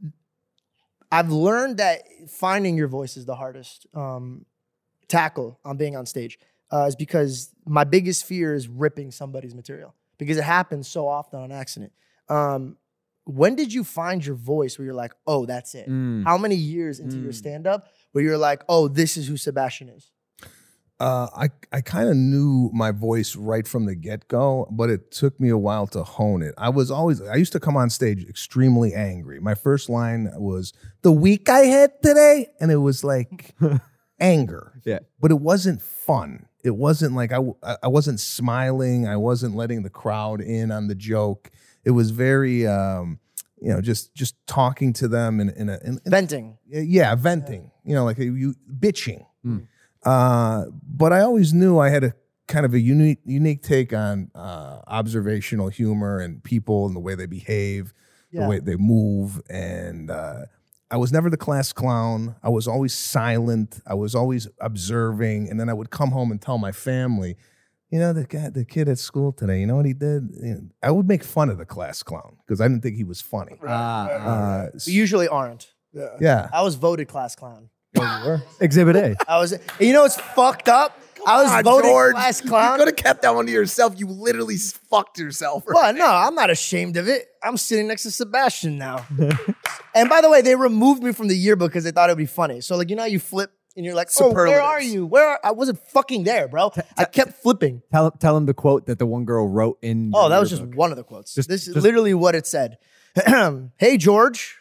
I've learned that finding your voice is the hardest um, tackle on being on stage. Uh, is because my biggest fear is ripping somebody's material because it happens so often on accident. Um, when did you find your voice where you're like, oh, that's it? Mm. How many years into your Mm. stand-up where you're like, oh, this is who Sebastian is? Uh, I I kind of knew my voice right from the get go, but it took me a while to hone it. I was always I used to come on stage extremely angry. My first line was "the week I had today," and it was like anger. Yeah. But it wasn't fun. It wasn't like I w- I wasn't smiling. I wasn't letting the crowd in on the joke. It was very um, you know just just talking to them in in a in, in, Venting. yeah venting. You know like you bitching. Mm. Uh, but I always knew I had a kind of a unique unique take on uh, observational humor and people and the way they behave, Yeah. the way they move. And uh, I was never the class clown. I was always silent. I was always observing. And then I would come home and tell my family, you know, the guy, the kid at school today, you know what he did? You know, I would make fun of the class clown because I didn't think he was funny. Ah, Uh, We usually aren't. yeah. yeah. I was voted class clown. Exhibit A. I was, you know, it's fucked up. I was Ah, voted George, class you clown. could have kept that one to yourself. You literally fucked yourself. Right? Well, no, I'm not ashamed of it. I'm sitting next to Sebastian now. And by the way, they removed me from the yearbook because they thought it would be funny. So, like, you know how you flip and you're like, oh, where are Superlatives. you? Where are, I wasn't fucking there, bro. I kept flipping. Tell, tell him the quote that the one girl wrote in. Oh, your that was just yearbook. one of the quotes. Just- this is just- literally what it said. Hey, George.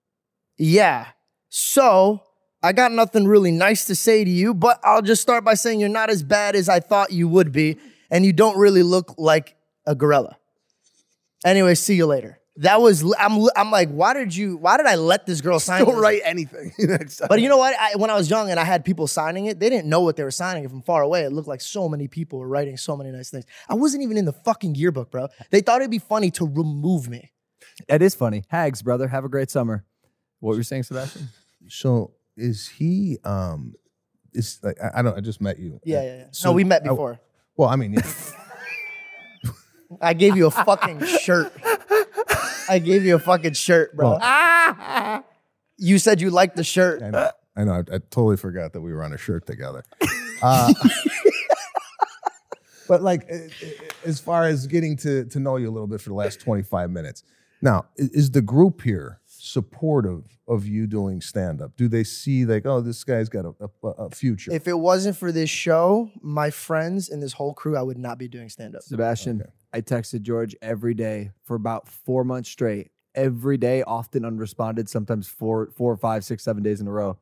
Yeah. So I got nothing really nice to say to you, but I'll just start by saying you're not as bad as I thought you would be, and you don't really look like a gorilla. Anyway, see you later. That was, I'm, I'm like, why did you, why did I let this girl sign Don't this? write anything. But you know what? I, when I was young and I had people signing it, they didn't know what they were signing it from far away. It looked like so many people were writing so many nice things. I wasn't even in the fucking yearbook, bro. They thought it'd be funny to remove me. It is funny. Hags, brother. Have a great summer. What were you saying, Sebastian? So is he? Um, is like I, I don't. I just met you. Yeah, yeah, yeah. So no, we met I- before. well, I mean, yeah. I gave you a fucking shirt. I gave you a fucking shirt, bro. Well, You said you liked the shirt. I know. I, know I, I totally forgot that we were on a shirt together. Uh, but like, uh, as far as getting to to know you a little bit for the last twenty-five minutes, now i- is the group here supportive of you doing stand up? Do they see like, oh, this guy's got a, a, a future? If it wasn't for this show, my friends and this whole crew, I would not be doing stand up. Sebastian, Okay. I texted George every day for about four months straight. Every day, often unresponded, sometimes four, four, five, six, seven days in a row.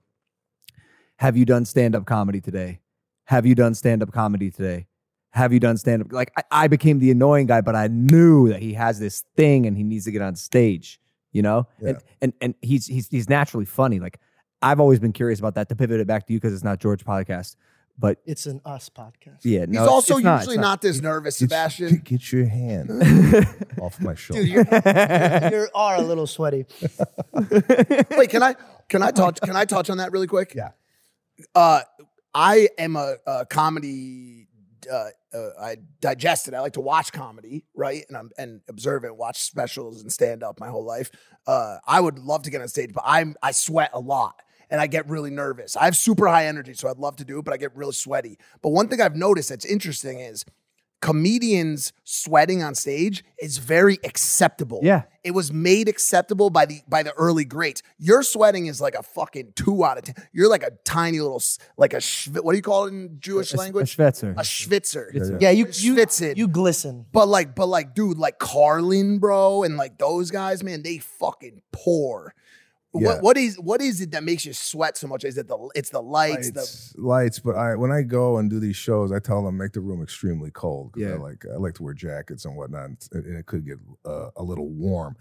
Have you done stand-up comedy today? Have you done stand-up comedy today? Have you done stand-up? Like, I, I became the annoying guy, but I knew that he has this thing and he needs to get on stage, you know? Yeah. And, and and he's he's he's naturally funny. Like, I've always been curious about that. To pivot it back to you, because it's not George podcast. But It's an us podcast. yeah, He's no, it's- also it's not, usually it's not, this nervous, Get- Sebastian. Get your hand off my shoulder. Dude, you're, you're, you are a little sweaty. Wait, can I can I touch can I touch on that really quick? Yeah. Uh, I am a, a comedy. Uh, uh, I digest it. I like to watch comedy, right? And I'm and observe it, watch specials and stand up my whole life. Uh, I would love to get on stage, but I'm I sweat a lot and I get really nervous. I have super high energy, so I'd love to do it, but I get really sweaty. But one thing I've noticed that's interesting is comedians sweating on stage is very acceptable. Yeah. It was made acceptable by the by the early greats. Your sweating is like a fucking two out of ten. You're like a tiny little, s- like a, shv- what do you call it in Jewish a, a language? Schwitzer. A schwitzer. Schwitzer. Yeah, you You're you schwitzing. you glisten. But like, but like, dude, like Carlin, bro, and like those guys, man, they fucking pour. Yeah. What what is what is it that makes you sweat so much? Is it the it's the lights, the lights, lights. But I, when I go and do these shows, I tell them make the room extremely cold. 'Cause Yeah. I like I like to wear jackets and whatnot, and and it could get uh, a little warm.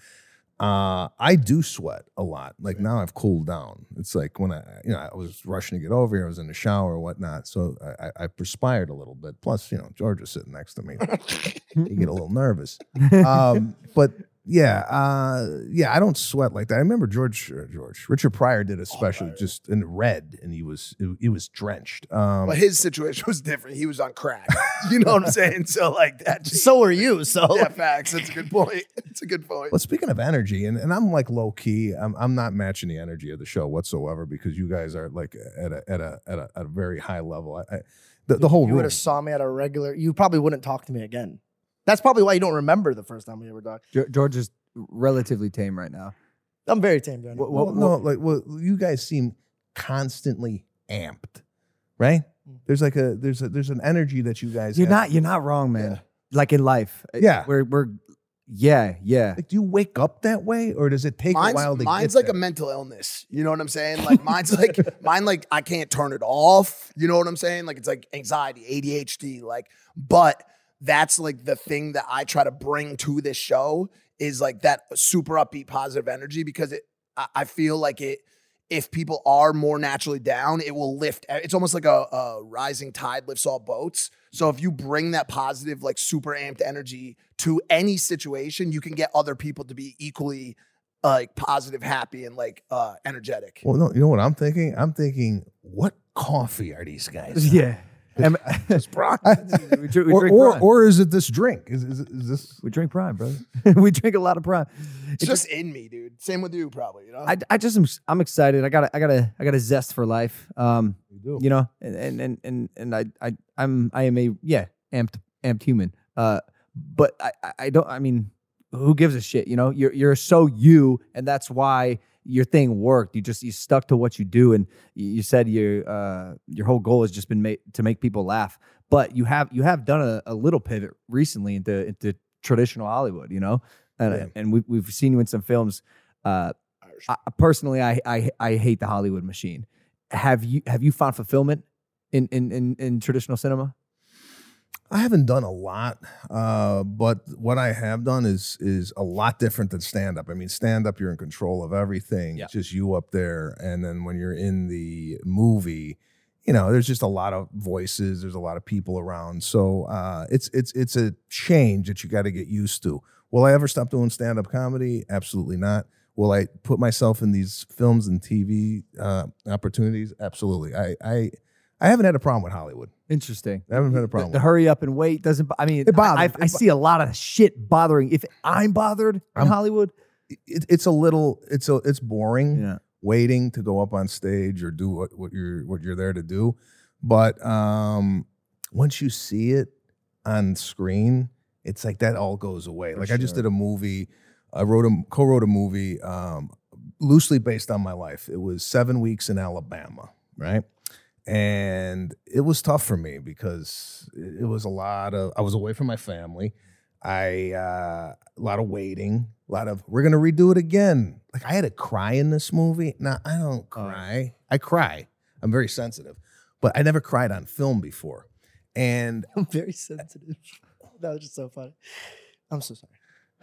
Uh, I do sweat a lot. Like now, I've cooled down. It's like when I, you know, I was rushing to get over here. I was in the shower or whatnot, so I, I, I perspired a little bit. Plus, you know, George was sitting next to me. You get a little nervous. Um, but yeah, uh, yeah, I don't sweat like that. I remember George, uh, George, Richard Pryor did a special just in red, and he was he was drenched. Um, But his situation was different. He was on crack. You know what I'm saying? So like that. Just, So are you. So yeah, facts. That's a good point. It's a good point. But speaking of energy, and, and I'm like low key, I'm I'm not matching the energy of the show whatsoever because you guys are like at a at a at a, at a very high level. I, I the, the whole you room. would have saw me at a regular. You probably wouldn't talk to me again. That's probably why you don't remember the first time we ever talked. Ge- George is relatively tame right now. I'm very tame, Danny. What- Well, no, like well, you guys seem constantly amped, right? There's like a there's a there's an energy that you guys. You're have. not. You're not wrong, man. Like in life. Yeah. We're we're. Yeah. Yeah. Like, do you wake up that way, or does it take Mine's, a while to mine's get like there? a mental illness. You know what I'm saying? Like mine's like mine like I can't turn it off. You know what I'm saying? Like it's like anxiety, A D H D. Like, but that's like the thing that I try to bring to this show is like that super upbeat, positive energy because it. I, I feel like it. If people are more naturally down, it will lift. It's almost like a, a rising tide lifts all boats. So if you bring that positive, like super amped energy to any situation, you can get other people to be equally uh, like positive, happy, and like uh, energetic. Well, no, you know what I'm thinking? I'm thinking, what coffee are these guys? Yeah. Am- Just Prime. we drink, we or, drink or, Prime. or is it this drink? Is, is, is this? we drink Prime, brother. we drink a lot of Prime. It's just in me, dude. Same with you, probably. You know. I, I just am I'm excited. I got I got a I got a zest for life. Um, You do. you know, and and and and I I I'm I am a yeah amped amped human. Uh, but I I- I don't. I mean, who gives a shit? You know, you're you're so you, and that's why your thing worked. You just you stuck to what you do, and you, you said your uh your whole goal has just been made to make people laugh. But you have you have done a, a little pivot recently into into traditional Hollywood. You know, and Yeah. and we've we've seen you in some films. Uh, I, personally, I, I I hate the Hollywood machine. Have you have you found fulfillment in in in, in traditional cinema? I haven't done a lot, uh, but what I have done is is a lot different than stand up. I mean, stand up, you're in control of everything. Yeah. It's just you up there, and then when you're in the movie, you know, there's just a lot of voices. There's a lot of people around, so uh, it's it's it's a change that you got to get used to. Will I ever stop doing stand up comedy? Absolutely not. Will I put myself in these films and T V uh, opportunities? Absolutely. I I I haven't had a problem with Hollywood. Interesting. I haven't had a The, problem. the hurry up and wait doesn't. bo- I mean, It bothers- I, I, it I bo- see a lot of shit bothering. If I'm bothered in I'm- Hollywood, it, it's a little, it's a, it's boring. Yeah. Waiting to go up on stage or do what, what you're what you're there to do. But um, once you see it on screen, it's like that all goes away. For like I just sure. did a movie, I wrote a co-wrote a movie um, loosely based on my life. It was Seven Weeks in Alabama, right? And it was tough for me because it, it was a lot of, I was away from my family. I uh, a lot of waiting, a lot of we're gonna redo it again. Like I had to cry in this movie. Now I don't cry. I cry. I'm very sensitive, but I never cried on film before. And I'm very sensitive. That was just so funny. I'm so sorry.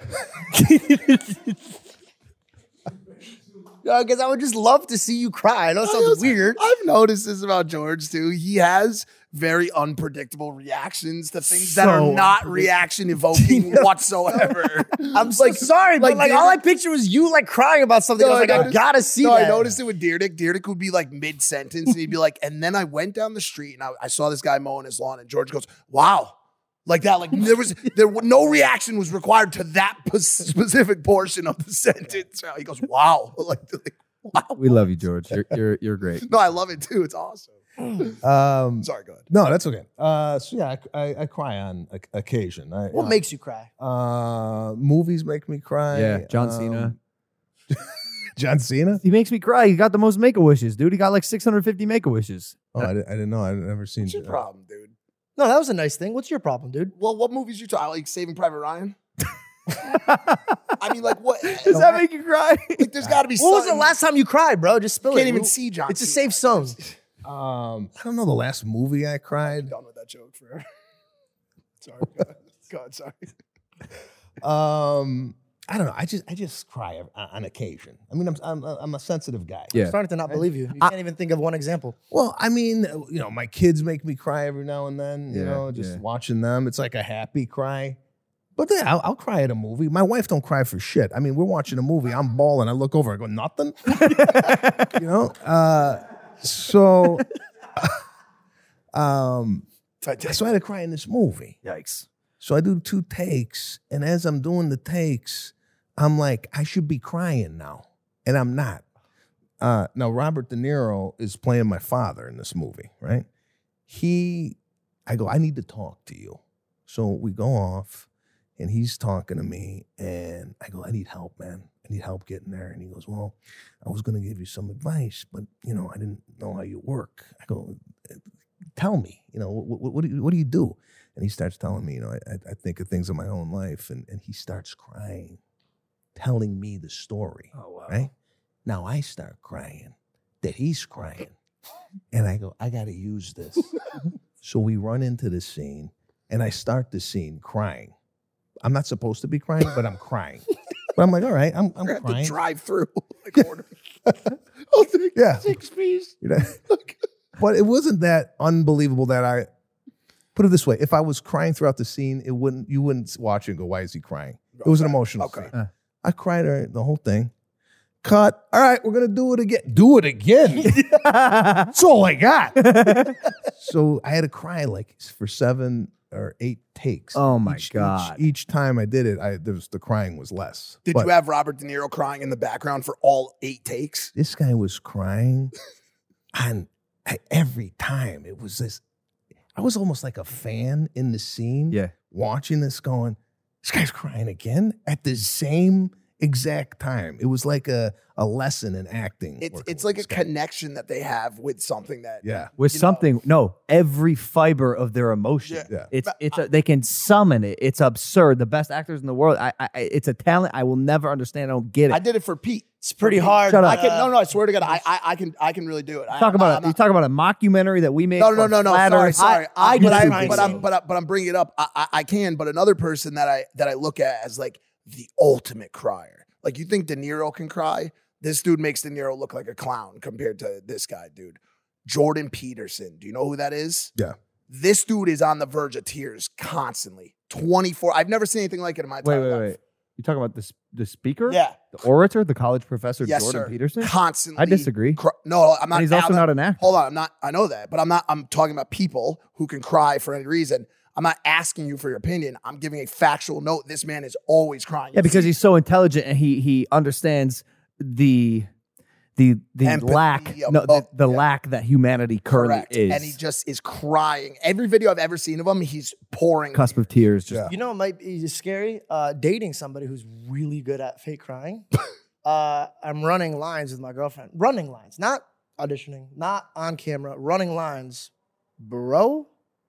No, because I would just love to see you cry. I know it sounds weird. I've noticed this about George too. He has very unpredictable reactions to things that So are not unpredictable. reaction evoking whatsoever. I'm so sorry, but like Deer- all I picture was you like crying about something. No, I was like, I, noticed- gotta see no, that. I noticed it with Deerdick. Deerdick would be like mid sentence, and he'd be like, and then I went down the street and I, I saw this guy mowing his lawn, and George goes, "Wow." Like that, like there was there w- no reaction was required to that p- specific portion of the sentence. He goes, "Wow!" Like, like wow. We love you, George. You're you're, you're great. No, I love it too. It's awesome. um, Sorry, go ahead. no, that's okay. Uh, so yeah, I, I, I cry on o- occasion. I, What uh, makes you cry? uh, movies make me cry? Yeah, John Um, Cena. John Cena? He makes me cry. He got the most make a wishes, dude. He got like six hundred fifty make a wishes. Oh, I, didn't- I didn't know. I'd never seen. What's your uh, problem, dude? No, that was a nice thing. What's your problem, dude? Well, what movies you talking? Like Saving Private Ryan? I mean, like what? Does that make you cry? Like, there's got to be. What was the something- last time you cried, bro? Just spill Can't it. even We- see John. It's a Cena. safe zone. Um, I don't know the last movie I cried. Done with that joke forever. Sorry, go ahead. God, sorry. Um, I don't know. I just I just cry on, on occasion. I mean, I'm I'm I'm a sensitive guy. Yeah. I'm starting to not believe you. You can't even think of one example. Well, I mean, you know, my kids make me cry every now and then. You Yeah, know, just yeah. watching them, it's like a happy cry. But then I'll, I'll cry at a movie. My wife don't cry for shit. I mean, we're watching a movie. I'm bawling. I look over. I go, nothing. You know. Uh, so, um, so I had to cry in this movie. Yikes. So I do two takes, and as I'm doing the takes, I'm like, I should be crying now, and I'm not. Uh, now Robert De Niro is playing my father in this movie, right? He, I go, I need to talk to you. So we go off, and he's talking to me, and I go, I need help, man. I need help getting there. And he goes, well, I was going to give you some advice, but you know, I didn't know how you work. I go, tell me, you know, what, what, what, do, you, what do you do? And he starts telling me, you know, I, I think of things in my own life, and, and he starts crying, telling me the story. Oh wow. Right? Now I start crying that he's crying. And I go, I got to use this. So we run into the scene, and I start the scene crying. I'm not supposed to be crying, but I'm crying. But I'm like, all right, I'm, I'm I have to crying. drive through like order. I'll take Yeah. six piece. You know? But it wasn't that unbelievable that I put it this way. If I was crying throughout the scene, it wouldn't you wouldn't watch it and go, why is he crying? It was an emotional Okay. scene. I cried all right, the whole thing. Cut. All right, we're gonna do it again. Do it again. That's all I got. So I had to cry like for seven or eight takes. Oh my Each- God. Each, each time I did it, I there was the crying was less. Did But you have Robert De Niro crying in the background for all eight takes? this guy was crying on I- every time. It was this. I was almost like a fan in the scene. Yeah. Watching this, going, this guy's crying again at the same exact time. It was like a, a lesson in acting. It's working it's with like a this guy. connection that they have with something that Yeah. With You know- something, no, every fiber of their emotion. Yeah. Yeah. It's it's a, they can summon it. It's absurd. The best actors in the world. I, I it's a talent I will never understand. I don't get it. I did it for Pete. It's pretty For Pete. hard. Shut up. I can uh, no no I swear to God I I, I can I can really do it. I, talk I'm about not- a, I'm you not- talk about a mockumentary that we made. No, no, for no, no. Flat Sorry, Earth. sorry. I- I but, do I, too. but I'm but I, but I'm bringing it up. I, I I can. But another person that I that I look at as like the ultimate crier. Like you think De Niro can cry? This dude makes De Niro look like a clown compared to this guy, dude. Jordan Peterson. Do you know who that is? Yeah. This dude is on the verge of tears constantly. twenty-four. I've never seen anything like it in my Wait, entire wait, life. wait. You talking about the s- the speaker? Yeah. The orator, the college professor, Yes, Jordan sir. Peterson. Constantly. I disagree. Cry- no, I'm not. And he's also I'm not an actor. Hold on, I'm not. I know that, but I'm not. I'm talking about people who can cry for any reason. I'm not asking you for your opinion. I'm giving a factual note. This man is always crying. Yeah, because he's so intelligent and he he understands the the the Empathy lack of- no the, the yeah. lack that humanity currently correct. is. And he just is crying. Every video I've ever seen of him, he's pouring. cusp of tears. Just Yeah. You know, it might be scary. Uh, dating somebody who's really good at fake crying. uh, I'm running lines with my girlfriend. Running lines, not auditioning, not on camera. Running lines, bro.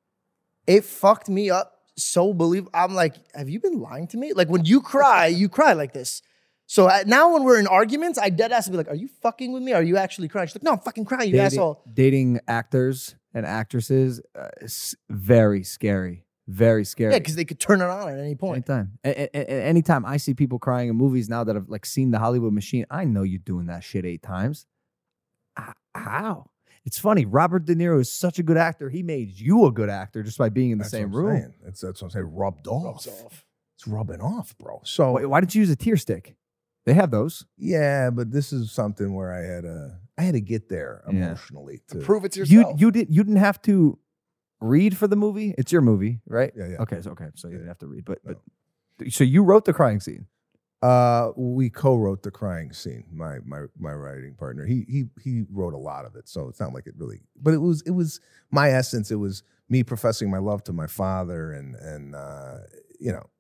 It fucked me up so believe. I'm like, have you been lying to me? Like when you cry, you cry like this. So uh, now when we're in arguments, I dead ass to be like, are you fucking with me? Are you actually crying? She's like, no, I'm fucking crying, you dating, asshole. dating actors and actresses uh, is very scary. Very scary. Yeah, because they could turn it on at any point. Anytime. A- a- a- anytime I see people crying in movies now that have like seen the Hollywood machine, I know you're doing that shit eight times. H- How? It's funny. Robert De Niro is such a good actor. He made you a good actor just by being in the That's same what I'm room. saying. It's, that's what I'm saying. Rubbed off. Rubs off. It's rubbing off, bro. So Why, why did you use a tear stick? They have those. yeah, but this is something where I had to I had to get there Yeah. emotionally to Prove it to You yourself. you did you didn't have to read for the movie. It's your movie, right? Yeah, yeah. Okay, so okay, so you didn't have to read, but No. but so you wrote the crying scene. Uh, we co-wrote the crying scene. My my my writing partner. He he he wrote a lot of it, so it's not like it really. But it was it was my essence. It was me professing my love to my father, and and uh, you know,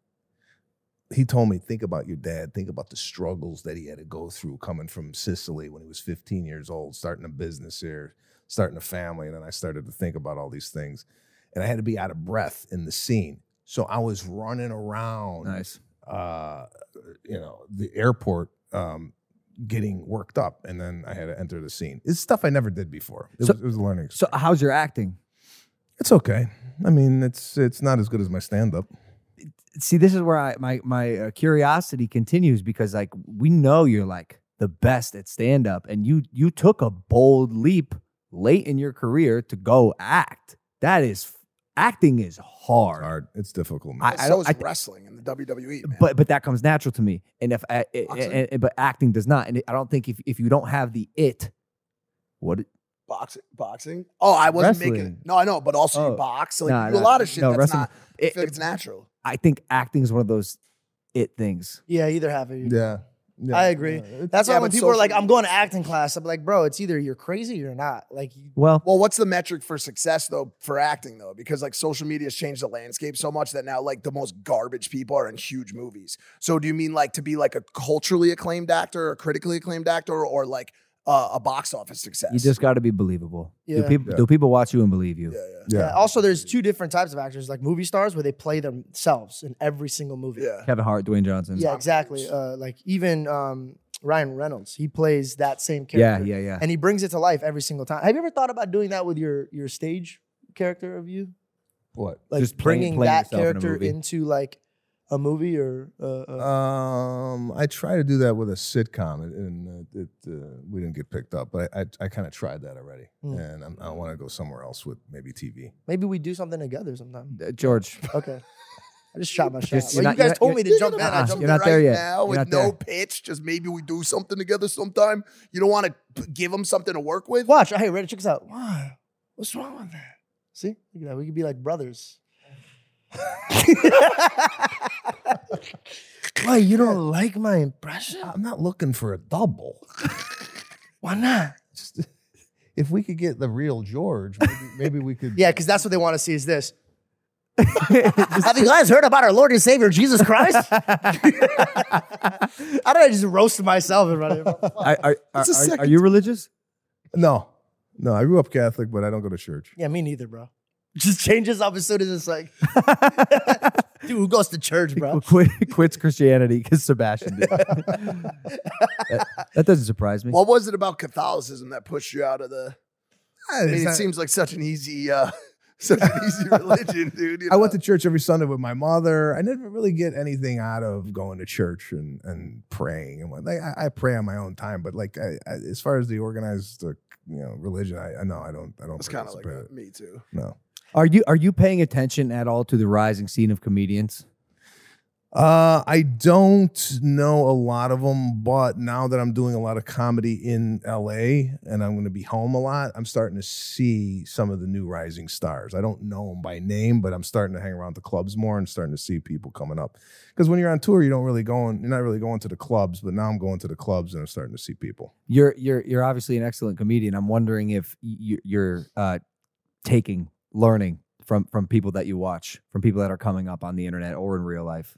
he told me, think about your dad. Think about the struggles that he had to go through coming from Sicily when he was fifteen years old, starting a business here, starting a family, and then I started to think about all these things, and I had to be out of breath in the scene. So I was running around. Nice. Uh, you know, the airport, um, getting worked up, and then I had to enter the scene. It's stuff I never did before. It, So- was, it was a learning. So experience. how's your acting? It's okay. I mean, it's it's not as good as my stand up. See, this is where I my my uh, curiosity continues because like we know you're like the best at stand up, and you you took a bold leap late in your career to go act. That is acting is hard. It's hard. It's difficult. Man. I- so don't- is I th- wrestling in the W W E, man. But but that comes natural to me, and if I, I- Boxing? and- and- but acting does not, and I don't think if if you don't have the it, what it- boxing, boxing. Oh, I wasn't making Wrestling. it. No, I know, but also Oh. you box. Like Nah, you do a nah, lot of shit no, that's wrestling- not. I it- feel like it's natural. I think acting is one of those it things. Yeah, either have it. yeah. yeah. I agree. Yeah, it's- That's Yeah, why when but people are like, social I'm going to acting class, I'm like, bro, it's either you're crazy or you're not. Like, you- Well, Well, what's the metric for success though for acting though? Because like social media has changed the landscape so much that now like the most garbage people are in huge movies. So do you mean like to be like a culturally acclaimed actor or critically acclaimed actor or like uh, a box office success? you just got to be believable. Do Yeah. people Yeah. do people watch you and believe you? yeah, yeah. yeah. yeah. Also, there's two different types of actors, like movie stars, where they play themselves in every single movie. Yeah. Kevin Hart, Dwayne Johnson. Yeah, exactly. Uh, like even um, Ryan Reynolds, he plays that same yeah, character. yeah, yeah. And he brings it to life every single time. Have you ever thought about doing that with your your stage character of you? What? Like Just playing- bringing playing that yourself in a character movie. into like a movie or uh, uh, Um, I tried to do that with a sitcom, and, and uh, it uh, we didn't get picked up. But I I, I kind of tried that already, Hmm. and I'm, I want to go somewhere else with maybe T V. maybe we do something together sometime. Uh, George, Okay. I just shot my shot. Just- Like, you're you not- guys you're told not- me to You're jump in. gonna I Uh-uh. jumped You're in. not right there yet. now You're with not no there. pitch. Just maybe we do something together sometime. You don't want to give them something to work with. Watch. Hey, ready? Check this out. Wow. What's wrong with that? See? Look at that. We could be like brothers. Why, you don't like my impression? I'm not looking for a double. Why not? Just if we could get the real George, maybe, maybe we could. Yeah, because that's what they want to see is this. Have you guys heard about our Lord and Savior, Jesus Christ? How did I just roast myself in front of him? are, are, are, It's a are, second- are you religious? No, no. I grew up Catholic, but I don't go to church. Yeah, me neither, bro. Just changes up as soon as it's like, dude, who goes to church, bro? Quit, quits Christianity because Sebastian did. that, that doesn't surprise me. What was it about Catholicism that pushed you out of the? I mean, It's it not- seems like such an easy, uh, such an easy religion, dude. you I went know? to church every Sunday with my mother. I never really get anything out of going to church and, and praying and what. Like I, I pray on my own time, but like I, I, as far as the organized, uh, you know, religion, I, I know I don't. I don't. It's kind of like participate. that. Me too. No. Are you are you paying attention at all to the rising scene of comedians? Uh, I don't know a lot of them, but now that I'm doing a lot of comedy in L A and I'm going to be home a lot, I'm starting to see some of the new rising stars. I don't know them by name, but I'm starting to hang around the clubs more and starting to see people coming up. Because when you're on tour, you don't really go in, you're not really going to the clubs, but now I'm going to the clubs and I'm starting to see people. You're you're you're obviously an excellent comedian. I'm wondering if you, you're uh, taking learning from from people that you watch, from people that are coming up on the internet or in real life.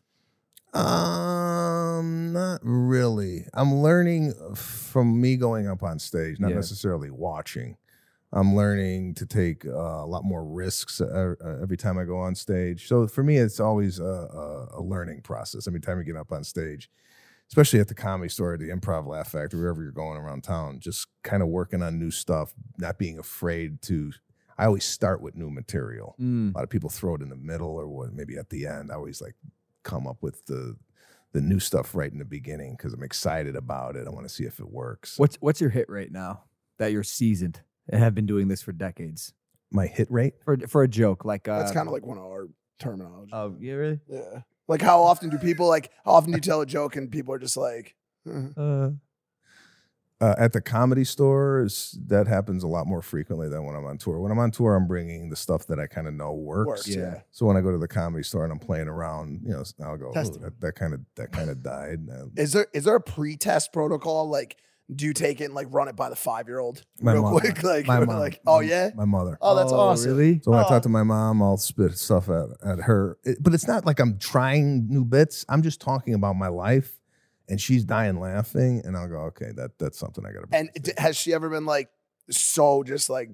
Um, not really. I'm learning from me going up on stage, not Yeah. necessarily watching. I'm learning to take uh, a lot more risks uh, uh, every time I go on stage. So for me, it's always a, a, a learning process. Every time you get up on stage, especially at the Comedy Store, the Improv Laugh Factory, wherever you're going around town, just kind of working on new stuff, not being afraid to. I always start with new material. Mm. A lot of people throw it in the middle or what, maybe at the end. I always like come up with the the new stuff right in the beginning because I'm excited about it. I want to see if it works. What's what's your hit rate now that you're seasoned and have been doing this for decades? My hit rate? For for a joke, like uh, That's kind of like one of our terminology. oh yeah, really? Yeah. Like how often do people like how often do you tell a joke and people are just like uh, Uh, Uh, at the Comedy Store, is- that happens a lot more frequently than when I'm on tour. When I'm on tour, I'm bringing the stuff that I kind of know works. works? Yeah. Yeah. So when I go to the Comedy Store and I'm playing around, you know, I'll go, Test "Ooh, it. that, that kind of that kind of died. Uh, Is there is there a pre-test protocol? Like, do you take it and like run it by the five year old My real mom. quick? Like, my we're mom. like, oh My- yeah, my mother. oh that's awesome. Really? So when I Oh. talk to my mom, I'll spit stuff at, at her. It- but it's not like I'm trying new bits. I'm just talking about my life, and she's dying laughing, and I'll go, okay, that that's something I got to. And d- has she ever been like so just like,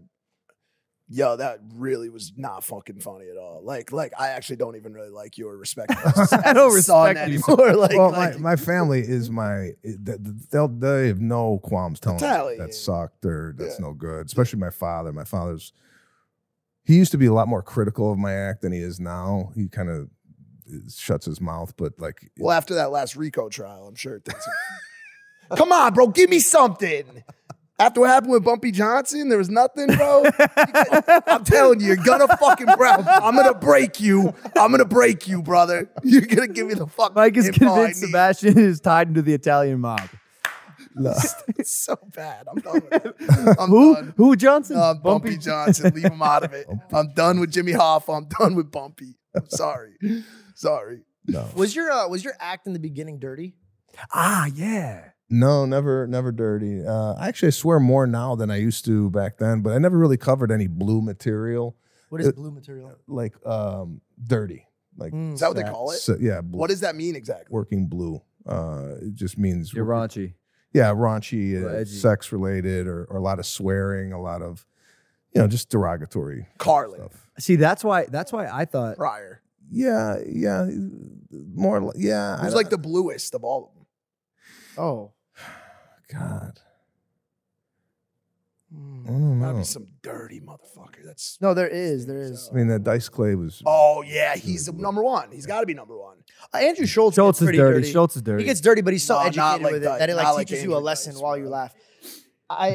yo, that really was not fucking funny at all? Like, like I actually don't even really like you or respect you as- I as don't a son respect you. anymore. Like, well, like my, my family is my they'll they have no qualms telling me Italian. that sucked or that's Yeah. no good. Especially my father. My father's he used to be a lot more critical of my act than he is now. He kind of shuts his mouth, but like well, after that last Rico trial, I'm sure things. Are- Come on, bro, give me something. After what happened with Bumpy Johnson, there was nothing, bro. I'm telling you, you're gonna fucking break. I'm gonna break you. I'm gonna break you, brother. You're gonna give me the fuck. Mike is info I convinced need. Sebastian is tied into the Italian mob. It's so bad. I'm done with it. I'm Who? done. Who Johnson? Uh, Bumpy Johnson, leave him out of it. I'm done with Jimmy Hoffa. I'm done with Bumpy. I'm sorry. Sorry. no. Was your uh, was your act in the beginning dirty? Ah, yeah. No, never, never dirty. Uh, actually, I swear more now than I used to back then, but I never really covered any blue material, What is Uh, blue material? like um, dirty. Like, Mm. Is that what they call it? so- yeah, blue, What does that mean exactly? working blue. Uh, it just means You're raunchy. yeah, raunchy, Or uh, edgy. sex related, or, or a lot of swearing, a lot of you know, just derogatory Carlin. stuff. See, that's why. That's why I thought. Pryor. Yeah, yeah, more. li- Yeah, I Who's don't- like the bluest of all of them? Oh, God. I Mm. don't Gotta know. be some dirty motherfucker. That's No, there is, there is. I mean, that Dice Clay was. oh yeah, he's number one. He's got to be number one. Uh, Andrew Schultz, Schultz gets is pretty dirty. dirty. Schultz is dirty. He gets dirty, but he's so No, not educated like with Di- it that it like not like teaches you a Andrew lesson Dice, while bro. you laugh. I,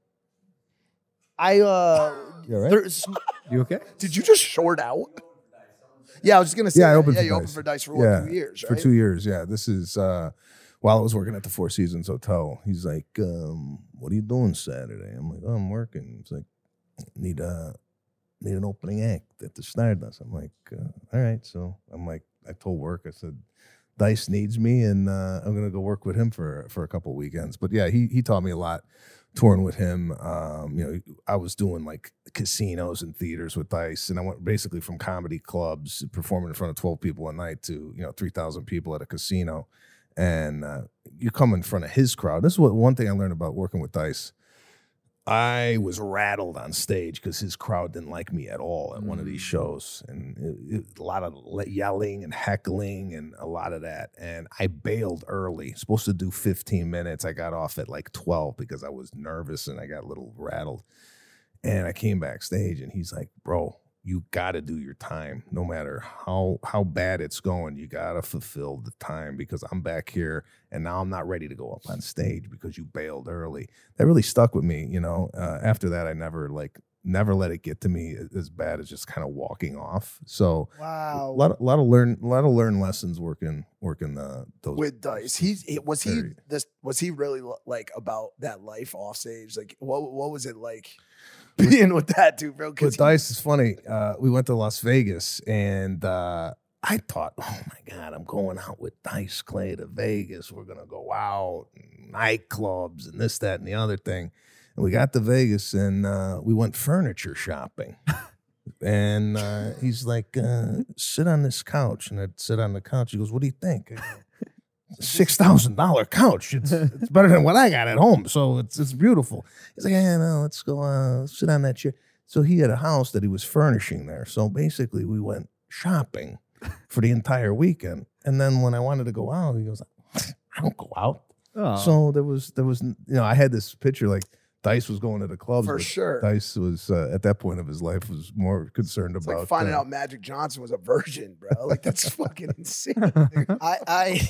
I, uh, You all right? there's- You okay? Did you just short out? Yeah, I was just gonna say. Yeah, I that. opened yeah, for you Dice. opened for Dice for what, yeah, two years, for right? two years. Yeah, this is uh, while I was working at the Four Seasons Hotel. He's like, um, "What are you doing Saturday?" I'm like, "Oh, I'm working." He's like, "Need a need an opening act at the Stardust." I'm like, uh, "All right." So I'm like, I told work, I said, "Dice needs me, and uh, I'm gonna go work with him for for a couple of weekends." But yeah, he he taught me a lot. Touring with him, um, you know, I was doing like casinos and theaters with Dice, and I went basically from comedy clubs, performing in front of twelve people a night, to you know three thousand people at a casino, and uh, you come in front of his crowd. This is what one thing I learned about working with Dice. I was rattled on stage because his crowd didn't like me at all at one of these shows, and it, it, a lot of le- yelling and heckling and a lot of that. And I bailed early. Supposed to do fifteen minutes. I got off at like twelve because I was nervous and I got a little rattled. And I came backstage, and he's like, "Bro, you got to do your time, no matter how how bad it's going. You got to fulfill the time because I'm back here, and now I'm not ready to go up on stage because you bailed early." That really stuck with me, you know. Uh, after that, I never like never let it get to me as bad as just kind of walking off. So Wow. a lot of, lot of learn a lot of learn lessons working working the those With Dice, he's he, was he Very- this was he really like about that life off stage? Like, what what was it like being with that dude, bro? But 'Cause he- Dice is funny. Uh, we went to Las Vegas, and uh, I thought, oh my God, I'm going out with Dice Clay to Vegas. We're gonna go out, and nightclubs, and this, that, and the other thing. And we got to Vegas, and uh, we went furniture shopping. And uh, he's like, uh, sit on this couch, and I'd sit on the couch. He goes, what do you think? I go, Six thousand dollar couch. It's it's better than what I got at home, so it's it's beautiful. He's like, yeah, no, let's go uh, sit on that chair. So he had a house that he was furnishing there. So basically, we went shopping for the entire weekend. And then when I wanted to go out, he goes, I don't go out. Oh. So there was there was you know I had this picture like Dice was going to the clubs. For but sure. Dice was uh, at that point of his life was more concerned it's about like finding uh, out Magic Johnson was a virgin, bro. Like that's fucking insane. dude. I I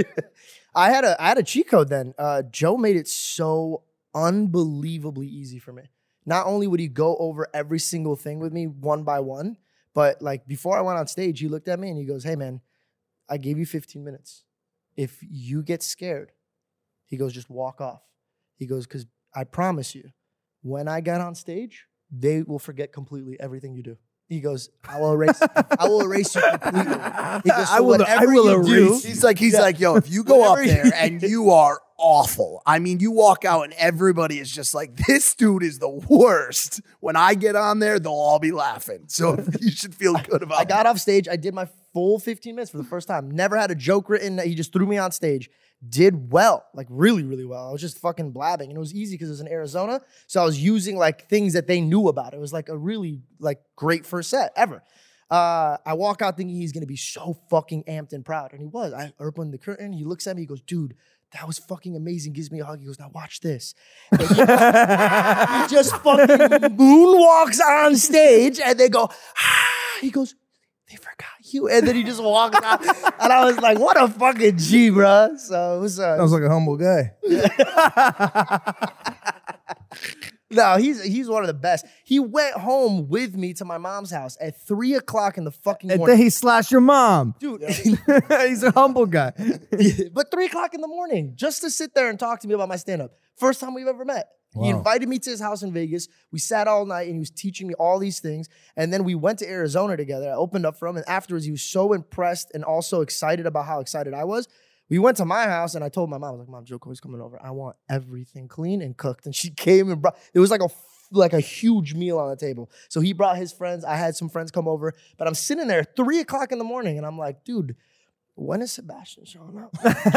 I had a I had a cheat code then. Uh, Joe made it so unbelievably easy for me. Not only would he go over every single thing with me one by one, but like before I went on stage, he looked at me and he goes, "Hey man, I gave you fifteen minutes. If you get scared," he goes, "just walk off." He goes, "Because I promise you, when I get on stage, they will forget completely everything you do." He goes, "I will erase, I will erase you completely." He goes, I "So will- I whatever will you do, erase He's like, he's Yeah. like, yo, if you go up Whatever there you- and you are awful, I mean, you walk out and everybody is just like, this dude is the worst. When I get on there, they'll all be laughing. So you should feel good about I got off stage. I did my full fifteen minutes for the first time. Never had a joke written. He just threw me on stage. Did well, like really, really well. I was just fucking blabbing. And it was easy because it was in Arizona. So I was using like things that they knew about. It was like a really like great first set ever. Uh, I walk out thinking he's going to be so fucking amped and proud. And he was. I opened the curtain. He looks at me. He goes, "Dude, that was fucking amazing." Gives me a hug. He goes, "Now watch this." And he, he just fucking moonwalks on stage and they go, ah. He goes, "They forgot you." And then he just walks out. And I was like, what a fucking G, bro. So it was, uh, Sounds like a humble guy. no, he's he's one of the best. He went home with me to my mom's house at three o'clock in the fucking And morning. then he slashed your mom. Dude, He's a humble guy. but three o'clock in the morning, just to sit there and talk to me about my stand-up. First time we've ever met. He Wow. invited me to his house in Vegas. We sat all night and he was teaching me all these things. And then we went to Arizona together. I opened up for him. And afterwards, he was so impressed and also excited about how excited I was. We went to my house and I told my mom, I was like, "Mom, Joe Coy's coming over. I want everything clean and cooked." And she came and brought, it was like a like a huge meal on the table. So he brought his friends. I had some friends come over. But I'm sitting there at three o'clock in the morning and I'm like, dude, when is Sebastian showing up?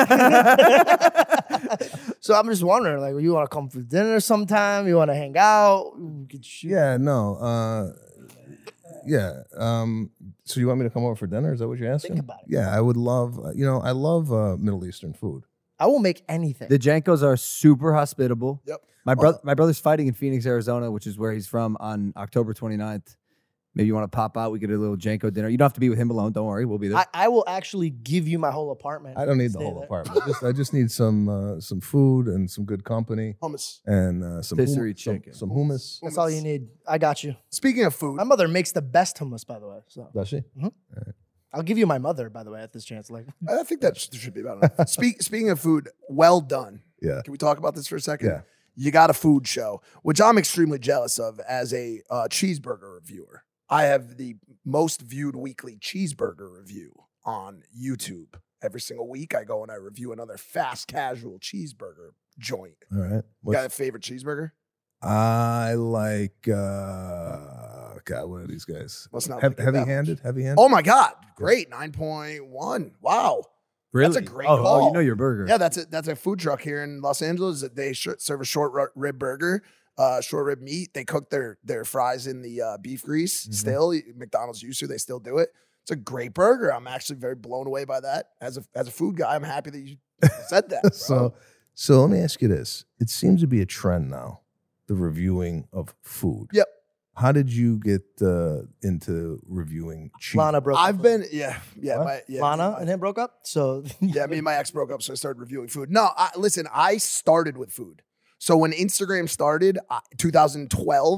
So I'm just wondering, like, you want to come for dinner sometime? You want to hang out? We could shoot. Yeah, no. Uh, yeah. Um, so you want me to come over for dinner? Is that what you're asking? Think about it. Yeah, I would love, uh, you know, I love uh, Middle Eastern food. I will make anything. The Jankos are super hospitable. Yep. My brother, my brother's fighting in Phoenix, Arizona, which is where he's from, on October twenty-ninth. Maybe you want to pop out. We get a little Janko dinner. You don't have to be with him alone. Don't worry. We'll be there. I, I will actually give you my whole apartment. I don't need the Stay whole there. apartment. Just, I just need some uh, some food and some good company hummus. and uh, some, Patisserie hum- some chicken. some hummus. That's all you need. I got you. Speaking of food, My mother makes the best hummus, by the way. So Does she? I'll give you my mother, by the way, at this chance. Like, I think that should should be about enough. Speak, speaking of food, well done. Yeah. Can we talk about this for a second? Yeah. You got a food show, which I'm extremely jealous of as a uh, cheeseburger reviewer. I have the most viewed weekly cheeseburger review on YouTube. Every single week, I go and I review another fast casual cheeseburger joint. All right. You What's- got a favorite cheeseburger? I like, uh, God, what are these guys? Must not Hev- like it that heavy much. handed? Heavy handed? Oh my God. Great. nine point one. Wow. really? That's a great oh, call. Oh, you know your burger. Yeah, that's a, that's a food truck here in Los Angeles. They sh- serve a short ru- rib burger, uh, short rib meat. They cook their their fries in the uh, beef grease Mm-hmm. still. McDonald's used to. They still do it. It's a great burger. I'm actually very blown away by that. As a as a food guy, I'm happy that you said that. Bro. So, so let me ask you this. It seems to be a trend now, the reviewing of food. Yep. How did you get uh, into reviewing cheese? Lana broke I've up. been yeah yeah What? my yeah Lana my- and him broke up. So yeah, me and my ex broke up, so I started reviewing food. No, I, listen, I started with food. So when Instagram started, uh, two thousand twelve,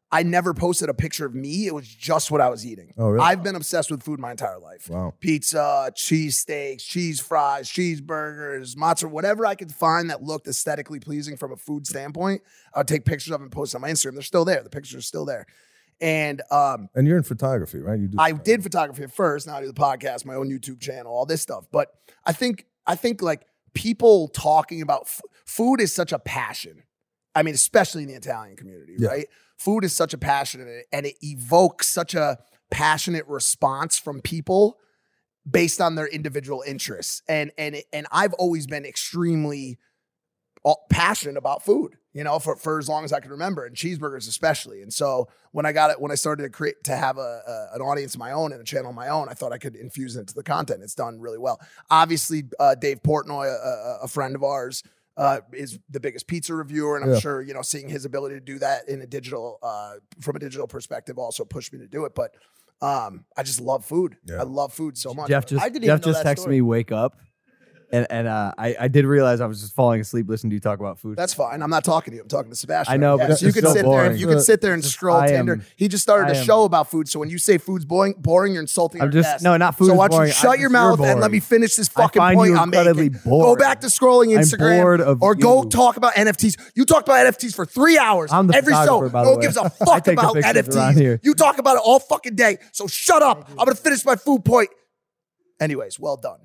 I never posted a picture of me. It was just what I was eating. Oh, really? I've been obsessed with food my entire life. Wow. Pizza, cheese steaks, cheese fries, cheeseburgers, mozzarella, whatever I could find that looked aesthetically pleasing from a food standpoint, I would take pictures of and post on my Instagram. They're still there. The pictures are still there. And um, And you're in photography, right? You do. I did photography at first. Now I do the podcast, my own YouTube channel, all this stuff. But I think, I think like people talking about f- food is such a passion. I mean, especially in the Italian community, Yeah. right? Food is such a passion and it, and it evokes such a passionate response from people based on their individual interests. And and it, and I've always been extremely passionate about food, you know, for, for as long as I can remember, and cheeseburgers especially. And so when I got it, when I started to create to have a, a an audience of my own and a channel of my own, I thought I could infuse it into the content. It's done really well. Obviously, uh, Dave Portnoy, a, a friend of ours, Uh, is the biggest pizza reviewer, and I'm Yeah. sure, you know, seeing his ability to do that in a digital, uh, from a digital perspective also pushed me to do it. But um, I just love food. Yeah. I love food so much. Jeff just I didn't Jeff even know just that texted story. me wake up, and and uh, I I did realize I was just falling asleep listening to you talk about food. That's fine. I'm not talking to you. I'm talking to Sebastian. I know, Yeah, but so you it's could so sit boring. there. You could sit there and Just- scroll I Tinder. am- he just started I a am- show about food. So when you say food's boring, boring, you're insulting. I'm our just- guest. no, not food So is why don't boring. you I shut just- your you're mouth and let boring. me finish this I fucking find point you I'm making. incredibly Go boring. back to scrolling I'm Instagram bored of or go you. talk about N F Ts. You talked about N F Ts for three hours. I'm the every show. photographer, by No the one way. gives a I fuck take the about pictures N F around Ts. here. You talk about it all fucking day. So shut up. I'm gonna finish my food point. Anyways, well done.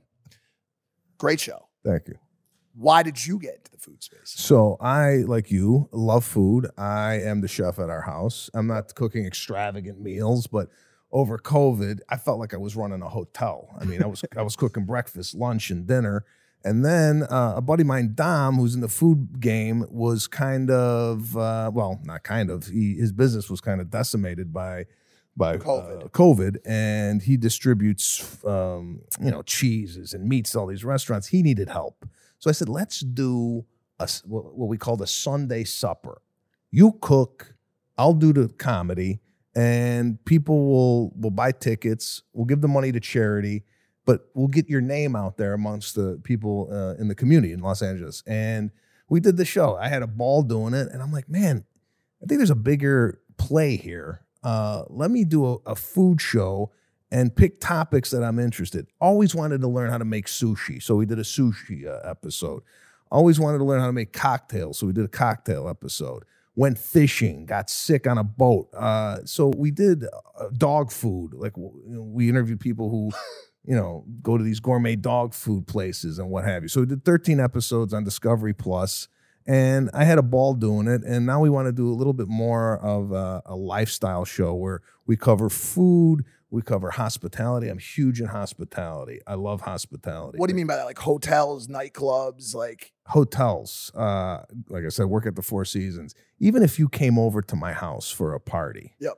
Great show. Thank you. Why did you get into the food space? So I, like you, love food. I am the chef at our house. I'm not cooking extravagant meals, but over COVID, I felt like I was running a hotel. I mean, I was I was cooking breakfast, lunch, and dinner. And then uh, a buddy of mine, Dom, who's in the food game, was kind of uh, well, not kind of. He, his business was kind of decimated by by COVID. uh, COVID, and he distributes um, you know cheeses and meats to all these restaurants. He needed help. So I said, let's do a, what we call the Sunday supper. You cook, I'll do the comedy, and people will will buy tickets. We'll give the money to charity, but we'll get your name out there amongst the people uh, in the community in Los Angeles. And we did the show. I had a ball doing it, and I'm like, man, I think there's a bigger play here. Uh, let me do a, a food show and pick topics that I'm interested. Always wanted to learn how to make sushi, so we did a sushi uh, episode. Always wanted to learn how to make cocktails, so we did a cocktail episode. Went fishing, got sick on a boat. Uh, so we did uh, dog food. Like, you know, we interviewed people who, you know, go to these gourmet dog food places and what have you. So we did thirteen episodes on Discovery Plus, and I had a ball doing it. And now we want to do a little bit more of a, a lifestyle show where we cover food, we cover hospitality. I'm huge in hospitality. I love hospitality. What do you mean by that? Like hotels, nightclubs, like Hotels. Uh, like I said, work at the Four Seasons. Even if you came over to my house for a party, Yep.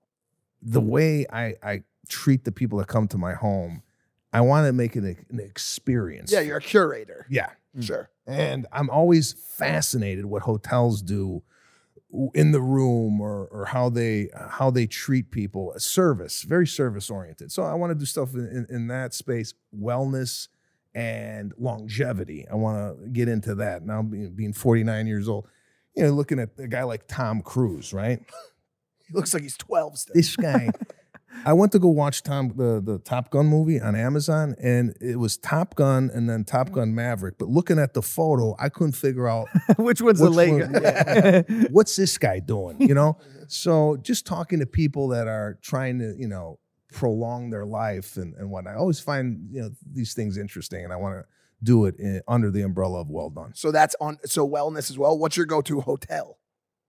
the way I, I treat the people that come to my home, I want to make it a- an experience. yeah, you're a curator. Yeah. Sure. And I'm always fascinated what hotels do in the room or or how they how they treat people. Service, very service oriented. So I want to do stuff in, in, in that space, wellness and longevity. I want to get into that. Now being, being forty-nine years old, you know, looking at a guy like Tom Cruise, right? He looks like he's twelve still. This guy, I went to go watch Tom the, the Top Gun movie on Amazon, and it was Top Gun and then Top Gun Maverick. But looking at the photo, I couldn't figure out Which one's the Which late? one- yeah. what's this guy doing, you know? So just talking to people that are trying to, you know, prolong their life and, and whatnot. I always find, you know, these things interesting, and I want to do it in, under the umbrella of Well Done. So that's on. So wellness as well. What's your go-to hotel?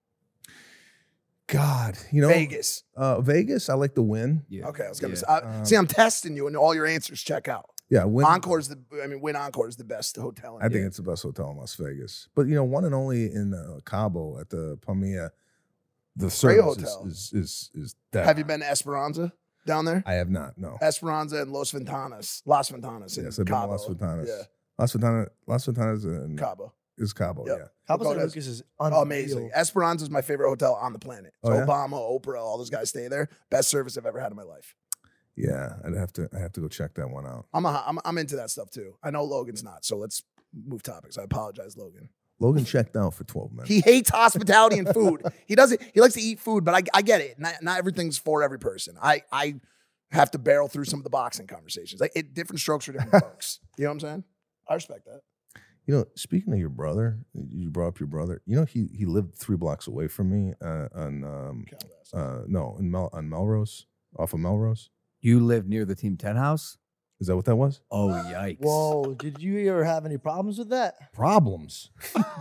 God, you know, Vegas. Uh, Vegas, I like the Win. Yeah. Okay, I was gonna Yeah. say. I, Um, see, I'm testing you, and all your answers check out. Yeah, Win. Encore's the. I mean, Win Encore is the best hotel. In I think yeah. it's the best hotel in Las Vegas. But, you know, one and only in uh, Cabo at the Palmilla, the service hotel. is, is, is, is dead. Have you been to Esperanza down there? I have not, no. Esperanza and Los Ventanas. Las Ventanas. in Yes, I've been to Cabo. Las Ventanas. Yeah, Las Ventanas, Las Ventanas and Cabo. is Cabo, Yep. yeah. Cabo San Dakotas. Lucas is Oh, unreal. amazing. Esperanza is my favorite hotel on the planet. Oh, yeah? Obama, Oprah, all those guys stay there. Best service I've ever had in my life. Yeah, I'd have to I have to go check that one out. I'm, a, I'm I'm into that stuff too. I know Logan's not, so let's move topics. I apologize, Logan. Logan checked out for twelve minutes. He hates hospitality and food. He doesn't. He likes to eat food, but I, I get it. Not, not everything's for every person. I, I have to barrel through some of the boxing conversations. Like it, different strokes for different folks. You know what I'm saying? I respect that. You know, speaking of your brother, you brought up your brother. You know, he he lived three blocks away from me uh, on um, uh, no, in Mel, on Melrose, off of Melrose. You live near the Team ten house? Is that what that was? Oh, yikes. Whoa, did you ever have any problems with that? Problems.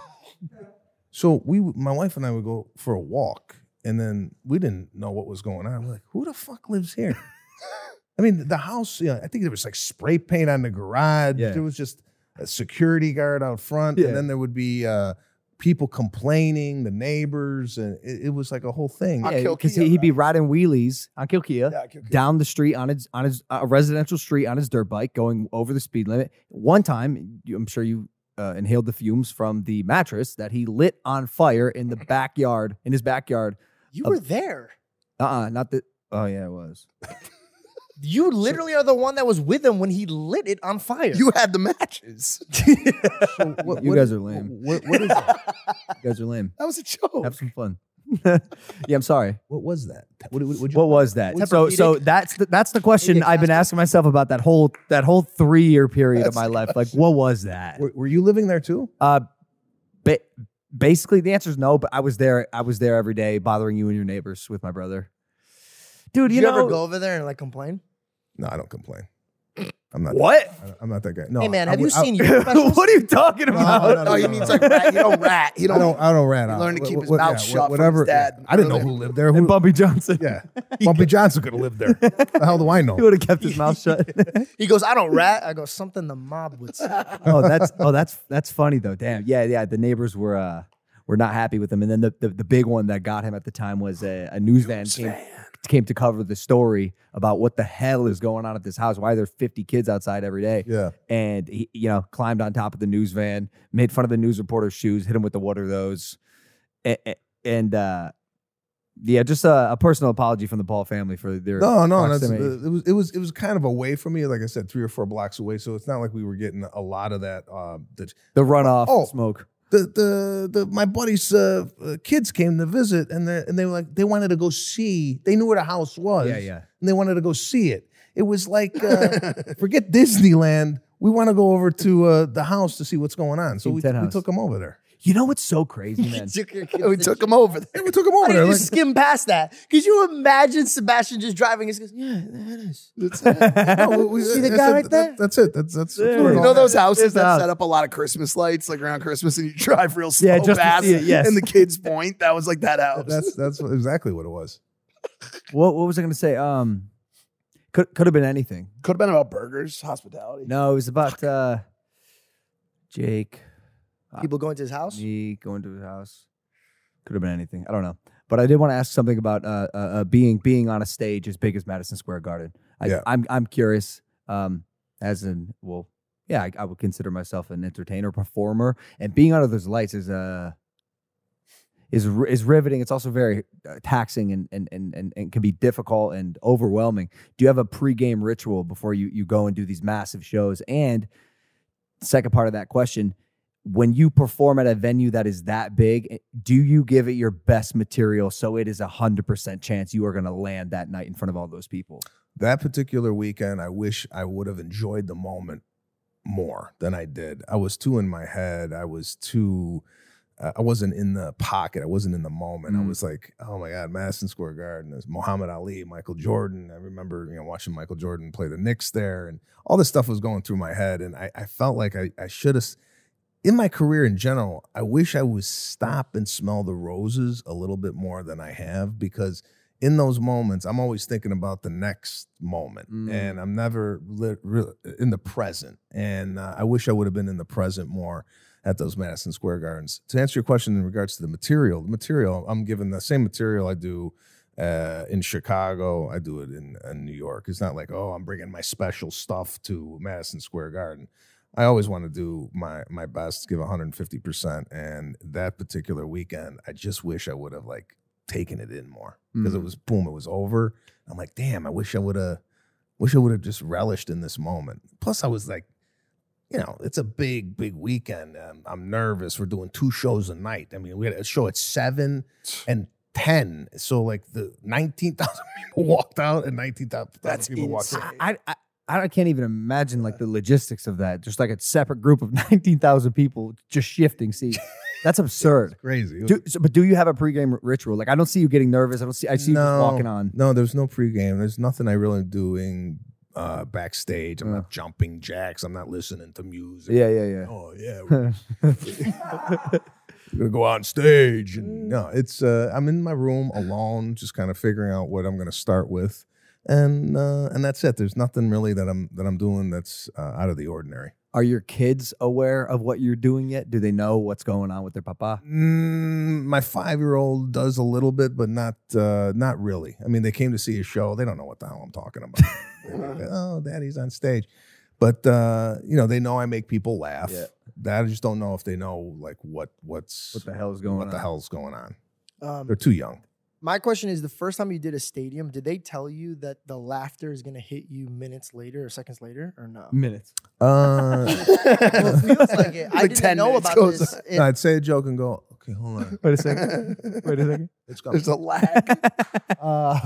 So we, my wife and I would go for a walk, and then we didn't know what was going on. We're like, who the fuck lives here? I mean, the house, you know, I think there was like spray paint on the garage. Yeah. There was just a security guard out front, Yeah. and then there would be uh, people complaining, the neighbors, and it, it was like a whole thing. On Yeah, Kilkea, because he'd be right? riding wheelies on Kilkea Yeah, Kilkea. down the street on his on his uh, residential street on his dirt bike, going over the speed limit. One time, you, I'm sure you uh, inhaled the fumes from the mattress that he lit on fire in the backyard, in his backyard. You Uh, were there. Uh-uh, not the. Oh yeah, it was. You literally are the one that was with him when he lit it on fire. You had the matches. So what, You what guys is- are lame. What, what, is that? You guys are lame. That was a joke. Have some fun. Yeah, I'm sorry. What was that? What, what, what'd you- What was that? Tempur-Pedic? So, so that's the, that's the question Maybe a I've been Casper? asking myself about that whole that whole three year period of my life. Like, what was that? Were, were you living there too? Uh, ba- basically, the answer is no. But I was there. I was there every day, bothering you and your neighbors with my brother. Dude, Did you, you, know ever go over there and like complain? No, I don't complain. I'm not. what? I- I'm not that guy. No. Hey man, I have would- you I- seen your specials? What are you talking about? no, No, he no, means no. like rat. You don't rat. You I don't. don't. I don't rat out. learned to keep What- his what- mouth yeah, shut from Whatever. his dad. yeah. I didn't know who lived there. Who, And Bumpy Johnson. yeah, Bumpy Johnson could have lived there. The hell do I know? He would have kept his mouth shut. He goes, I don't rat. I go, something the mob would say. oh, that's oh, that's that's funny though. Damn. Yeah, yeah. The neighbors were uh were not happy with him, and then the the, the big one that got him at the time was a, a news van came, came to cover the story about what the hell is going on at this house. Why are there fifty kids outside every day? Yeah. And he, you know, climbed on top of the news van, made fun of the news reporter's shoes, hit him with the what are those, and, and uh, yeah, just a, a personal apology from the Paul family for their No, no, that's, proximity. uh, it was it was it was kind of away from me. Like I said, three or four blocks away. So it's not like we were getting a lot of that. Uh, the the runoff Oh. smoke. the the, the my buddy's uh, uh, kids came to visit, and they and they were like they wanted to go see. They knew where the house was. Yeah, yeah. And they wanted to go see it. It was like uh, forget Disneyland. We want to go over to uh, the house to see what's going on. So Team we, ten we house. took them over there. You know what's so crazy, man? Took your kids We to took him over there. Yeah, we took them over Why there. did you Like, skim past that? Could you imagine Sebastian just driving and goes, yeah, that is. no, we- we- See the that's guy it. right That- there? That's it. That's that's. that's Yeah. where it You all know those happened. houses It's that out. set up a lot of Christmas lights, like around Christmas, and you drive real slow Yeah, just to past, see it, yes. and the kids point. That was like that house. That's that's exactly what it was. What what was I going to say? Um, could could have been anything. Could have been about burgers, hospitality. No, it was about uh, Jake, People going to his house? me going to his house. Could have been anything. I don't know. But I did want to ask something about uh, uh, uh, being being on a stage as big as Madison Square Garden. I, Yeah. I'm I'm curious. Um, as in, well, yeah, I, I would consider myself an entertainer, performer, and being under those lights is uh is ri- is riveting. It's also very uh, taxing and, and and and and can be difficult and overwhelming. Do you have a pregame ritual before you you go and do these massive shows? And second part of that question, when you perform at a venue that is that big, do you give it your best material so it is a hundred percent chance you are going to land that night in front of all those people? That particular weekend, I wish I would have enjoyed the moment more than I did. I was too in my head. I was too, uh, I wasn't in the pocket. I wasn't in the moment. I Mm. was like, oh my God, Madison Square Garden. There's Muhammad Ali, Michael Jordan. I remember, you know, watching Michael Jordan play the Knicks there, and all this stuff was going through my head. And I, I felt like I, I should have, in my career in general, I wish I would stop and smell the roses a little bit more than I have, because in those moments, I'm always thinking about the next moment, Mm. and I'm never li- re- in the present. And uh, I wish I would have been in the present more at those Madison Square Gardens. To answer your question in regards to the material, the material, I'm given the same material I do uh, in Chicago. I do it in, in New York. It's not like, oh, I'm bringing my special stuff to Madison Square Garden. I always want to do my my best, give one hundred fifty percent. And that particular weekend, I just wish I would have like taken it in more, because it Mhm. was boom, it was over. I'm like, damn, I wish I would have, wish I would have just relished in this moment. Plus, I was like, you know, it's a big, big weekend. Um, I'm nervous. We're doing two shows a night. I mean, we had a show at seven and ten. So like the nineteen thousand people walked out and nineteen thousand people walked in. I, I I can't even imagine like the logistics of that. Just like a separate group of nineteen thousand people just shifting seats. That's absurd. It's crazy. Do, so, but do you have a pregame r- ritual? Like I don't see you getting nervous. I don't see. I see you just walking on. No, there's no pregame. There's nothing I really doing uh, backstage. I'm Uh. not jumping jacks. I'm not listening to music. Yeah, yeah, yeah. Oh yeah. We're, we're gonna go on stage and no, it's uh, I'm in my room alone, just kind of figuring out what I'm gonna start with, and uh, and that's it. There's nothing really that I'm that I'm doing that's uh, out of the ordinary. Are your kids aware of what you're doing yet? Do they know what's going on with their papa? Mm, my five-year-old does a little bit, but not uh, not really. I mean, they came to see a show. They don't know what the hell I'm talking about. Like, oh, Daddy's on stage. But, uh, you know, they know I make people laugh. Yeah. That I just don't know if they know, like, what what's What the hell is going what on? the hell's going on. Um, They're too young. my question is: the first time you did a stadium, did they tell you that the laughter is gonna hit you minutes later or seconds later, or no? Minutes. Uh, It feels like it. I Like didn't ten know minutes about goes this. on. It- no, I'd say a joke and go, okay, hold on. Wait a second. Wait a second. It's coming. There's a lag. Uh,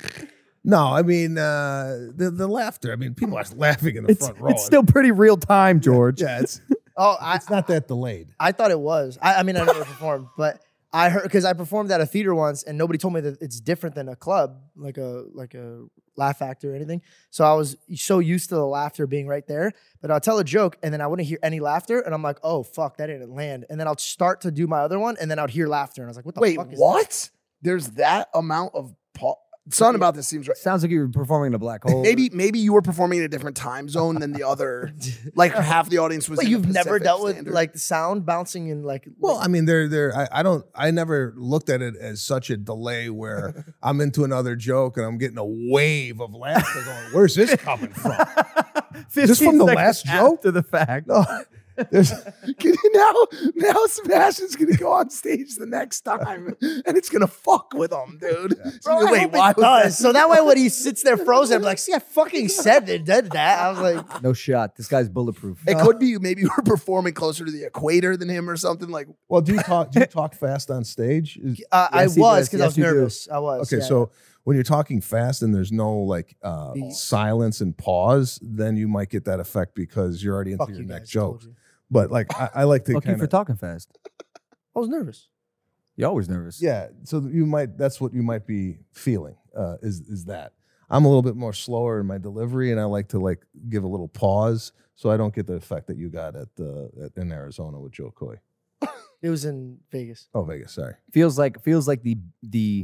no, I mean, uh, the, the laughter. I mean, people are laughing in the It's, front row. it's still pretty real time, George. Yeah, it's, oh, I, it's not that delayed. I thought it was. I, I mean, I never performed, but I heard because I performed at a theater once, and nobody told me that it's different than a club, like a like a Laugh Factory or anything. So I was so used to the laughter being right there. But I'll tell a joke, and then I wouldn't hear any laughter, and I'm like, oh fuck, that didn't land. And then I'll start to do my other one, and then I'd hear laughter, and I was like, what the Wait, fuck is what? There's that amount of pa- something about this seems right. Sounds like you were performing in a black hole. Maybe maybe you were performing in a different time zone than the other. Like half the audience was. But in you've the never Pacific dealt with Standard. like the sound bouncing in like. Well, I mean, they're they're. I, I don't. I never looked at it as such a delay where I'm into another joke and I'm getting a wave of laughter. Going, where's this coming from? Just from the last joke? After the fact. No, there's. Can you now, now Sebastian's gonna go on stage the next time, and it's gonna fuck with him, dude. Bro, I Wait, hope why it was does. that? So that way when he sits there frozen, I'm like, see, I fucking said it, did that. I was like, No shot. This guy's bulletproof. It could be maybe you were performing closer to the equator than him or something. Like, Well, do you talk? Do you talk fast on stage? Is- uh, Yes, I he was does. because I Yes, was you do. nervous. I was. okay, yeah, so when you're talking fast and there's no like uh, Beat. silence and pause, then you might get that effect because you're already yeah. into Fuck your you next guys, joke. told you. But like, I, I like to Fuck you kind for of. talking fast. I was nervous. You're always nervous. Yeah, so you might. That's what you might be feeling. Uh, is is that I'm a little bit more slower in my delivery, and I like to like give a little pause so I don't get the effect that you got at the at, in Arizona with Joe Coy. It was in Vegas. Oh, Vegas. Sorry. Feels like feels like the the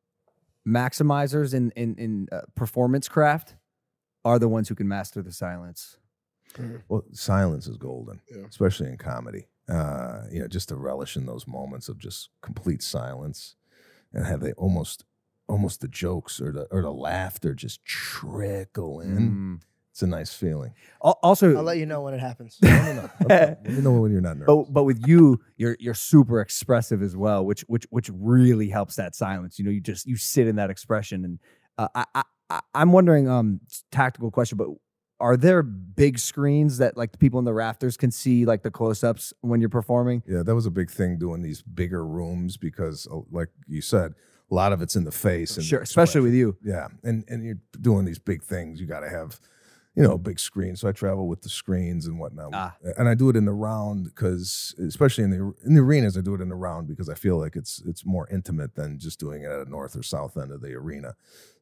maximizers in in in uh, performance craft are the ones who can master the silence. Well, silence is golden, Yeah. especially in comedy. Uh, you know, just to relish in those moments of just complete silence, and have they almost, almost the jokes or the or the laughter just trickle in. Mm. It's a nice feeling. Al- Also, I'll let you know when it happens. No, no, no. Okay. Let me know when you're not nervous. But but with you, you're you're super expressive as well, which which which really helps that silence. You know, you just you sit in that expression, and uh, I, I I I'm wondering, um, tactical question, but are there big screens that like the people in the rafters can see like the close ups when you're performing? Yeah, that was a big thing doing these bigger rooms because, uh, like you said, a lot of it's in the face. And Sure, especially with you. yeah, and and you're doing these big things. You got to have, you know, a big screen. So I travel with the screens and whatnot, Ah. and I do it in the round because, especially in the in the arenas, I do it in the round because I feel like it's it's more intimate than just doing it at a north or south end of the arena.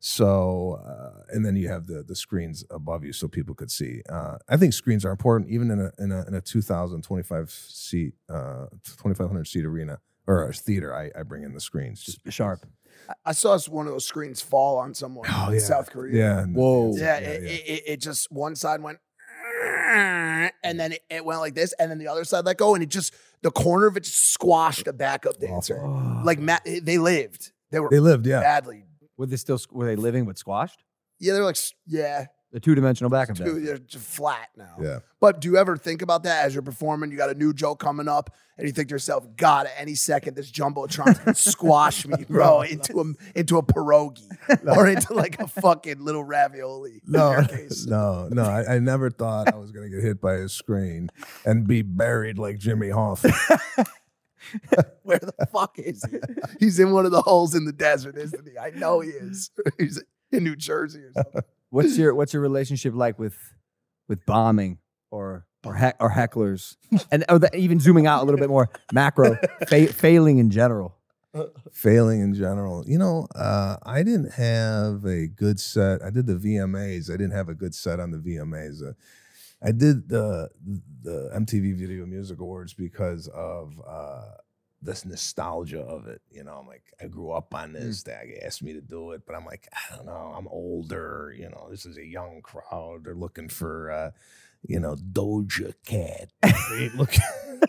So, uh, and then you have the the screens above you so people could see. Uh, I think screens are important, even in a in a in a two thousand twenty-five seat, uh, twenty-five hundred seat arena or a theater. I, I bring in the screens. Just Sharp. I saw one of those screens fall on someone Oh, in yeah. South Korea. yeah. and- Whoa. Yeah, yeah, it, yeah. It, it just one side went, and then it, it went like this, and then the other side let go, and it just the corner of it just squashed a backup dancer. Like Matt, they lived. They were They lived, yeah. badly. Were they still were they living but squashed? Yeah, they're like s- yeah. The two-dimensional back of Two, death. you're just flat now. Yeah. But do you ever think about that as you're performing? You got a new joke coming up, and you think to yourself, God, at any second, this jumbotron can squash me, bro, into a into a pierogi or into like a fucking little ravioli. in No, your case. no, no. I, I never thought I was going to get hit by a screen and be buried like Jimmy Hoffa. Where the fuck is he? He's in one of the holes in the desert, isn't he? I know he is. He's in New Jersey or something. What's your What's your relationship like with with bombing or or heck, or hecklers, and oh, the, even zooming out a little bit more macro, fa- failing in general? Failing in general. You know, uh, I didn't have a good set. I did the V M As. I didn't have a good set on the V M As. Uh, I did the the M T V Video Music Awards because of uh, this nostalgia of it. You know, I'm like, I grew up on this. They asked me to do it, but I'm like, I don't know. I'm older. You know, this is a young crowd. They're looking for, uh, you know, Doja Cat. They ain't looking.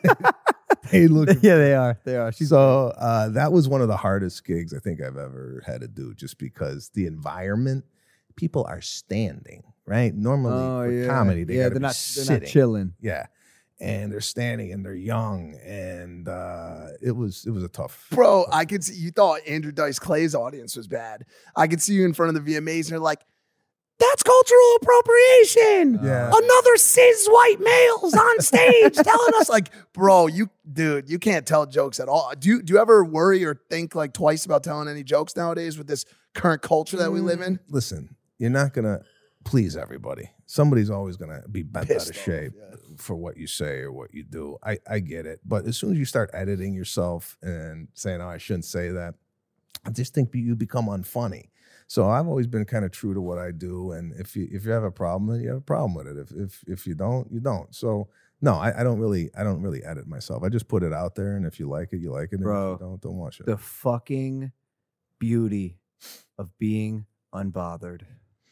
they ain't looking. Yeah, they are. They are. She's So uh, that was one of the hardest gigs I think I've ever had to do, just because the environment, people are standing, right? Normally oh for yeah, comedy, they yeah, gotta they're be not sitting. they're not chilling. Yeah, and they're standing and they're young, and uh, it was it was a tough. Bro, I could see you thought Andrew Dice Clay's audience was bad. I could see you in front of the V M As and you're like, that's cultural appropriation. Yeah. Another cis white males on stage telling us like, bro, you dude, you can't tell jokes at all. Do you do you ever worry or think like twice about telling any jokes nowadays with this current culture that we live in? Listen, you're not gonna please everybody. Somebody's always gonna be bent Pissed out of off, shape yeah. for what you say or what you do. I, I get it, but as soon as you start editing yourself and saying, "Oh, I shouldn't say that," I just think you become unfunny. So I've always been kind of true to what I do, and if you if you have a problem, then you have a problem with it. If if if you don't, you don't. So no, I, I don't really I don't really edit myself. I just put it out there, and if you like it, you like it. And Bro, if you don't, don't watch it. The fucking beauty of being unbothered.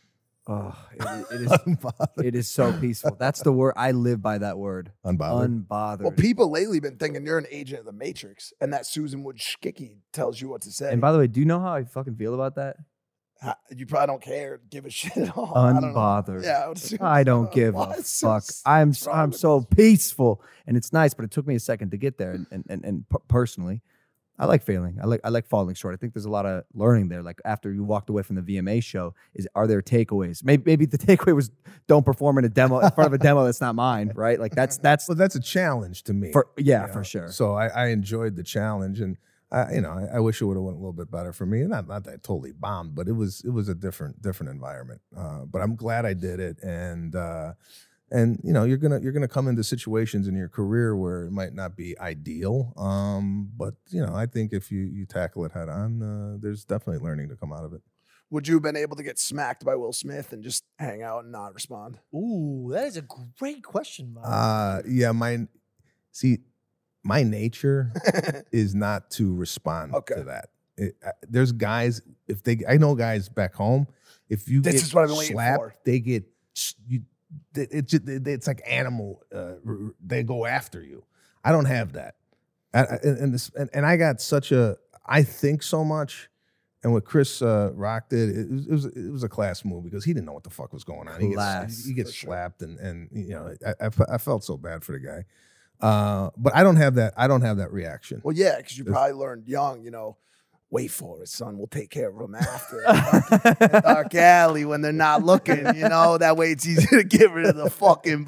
Oh, it, it is Unbothered. it is so peaceful. That's the word. I live by that word. Unbothered. Unbothered. Well, people lately been thinking you're an agent of the Matrix and that Susan Wojcicki tells you what to say. and by the way, do you know how I fucking feel about that? Ha- you probably don't care, give a shit at all. I don't know. Unbothered. Yeah, I, would assume I so. don't give Why a is so fuck. I'm strong I'm with so this? peaceful, and it's nice, but it took me a second to get there. And and and, and p- personally, I like failing. I like I like falling short. I think there's a lot of learning there. Like after you walked away from the V M A show, is are there takeaways? Maybe maybe the takeaway was don't perform in a demo in front of a demo that's not mine, right? Like that's that's Well, that's a challenge to me. for yeah, you for know? sure. So I, I enjoyed the challenge, and I, you know, I, I wish it would have went a little bit better for me. Not not that I totally bombed, but it was it was a different different environment. Uh, but I'm glad I did it, and uh, and you know, you're gonna you're gonna come into situations in your career where it might not be ideal. Um, but you know, I think if you you tackle it head on, uh, there's definitely learning to come out of it. Would you have been able to get smacked by Will Smith and just hang out and not respond? Ooh, that is a great question, Mom. Uh, yeah, my see, my nature is not to respond Okay. to that. It, uh, there's guys, if they, I know guys back home, if you This get is what I've been waiting slapped, for. they get, s- you, it, it, ju- it- it's like animal, uh, r- r- they go after you. I don't have that. I, I- and, and, this, and, and I got such a, I think so much. And what Chris uh, Rock did, it was, it was it was a class move because he didn't know what the fuck was going on. He Class, gets, he gets for sure. slapped, and and you know, I, I, fe- I felt so bad for the guy. Uh, but I don't have that. I don't have that reaction. Well, yeah, because you This- probably learned young, you know, wait for it, son. We'll take care of him after. Dark, dark alley when they're not looking, you know, that way it's easy to get rid of the fucking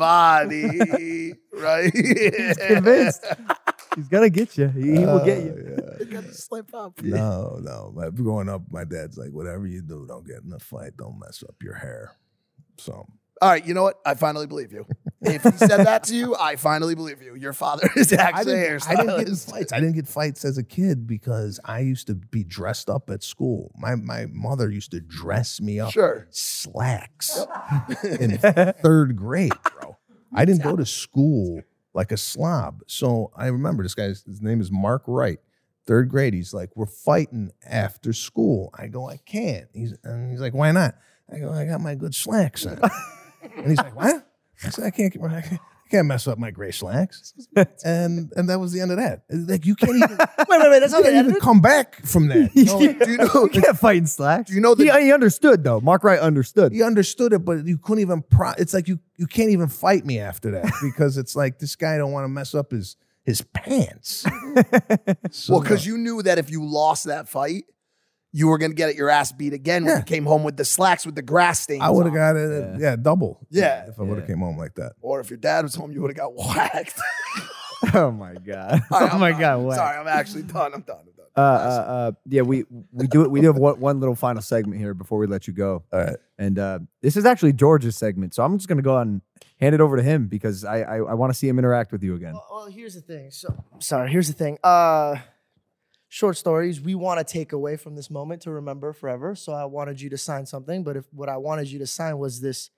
body, right? He's convinced. He's gonna get you. He, he will get you. Uh, You're gonna slip up. yeah. No, no. My, growing up, my dad's like, whatever you do, don't get in a fight. Don't mess up your hair. So All right, you know what? I finally believe you. If he said that to you, I finally believe you. Your father is I actually a didn't, I didn't get in hairstylist. fights. I didn't get fights as a kid because I used to be dressed up at school. My my mother used to dress me up. Sure. Slacks in third grade, bro. I didn't go to school like a slob. So I remember this guy's his name is Mark Wright. Third grade. He's like, we're fighting after school. I go, I can't. He's and he's like, why not? I go, I got my good slacks on. And he's like, what? I said, I can't, I can't mess up my gray slacks. and and that was the end of that. Like you can't even Wait, wait, wait. That's you how they can't even edited? come back from that. You know, Do you know? You can't fight in slacks. Do you know the- he, he understood though? Mark Wright understood. he understood it, but you couldn't even. Pro- it's like you you can't even fight me after that because it's like this guy don't want to mess up his his pants. So, Well, because you knew that if you lost that fight, you were going to get your ass beat again when Yeah. you came home with the slacks with the grass stains. I would have on. got it, yeah, double. Yeah. if I would have Yeah. came home like that. Or if your dad was home, you would have got whacked. Oh my god. All right, oh I'm my done. god. Wow. Sorry, I'm actually done. I'm done. I'm done. Uh, uh, uh, yeah, we we do it. We do have one, one little final segment here before we let you go, All right. and uh, this is actually George's segment. So I'm just gonna go on and hand it over to him because I I, I want to see him interact with you again. Well, well, here's the thing. So, sorry. Here's the thing. Uh, short stories. We want to take away from this moment to remember forever. So I wanted you to sign something, but if what I wanted you to sign was this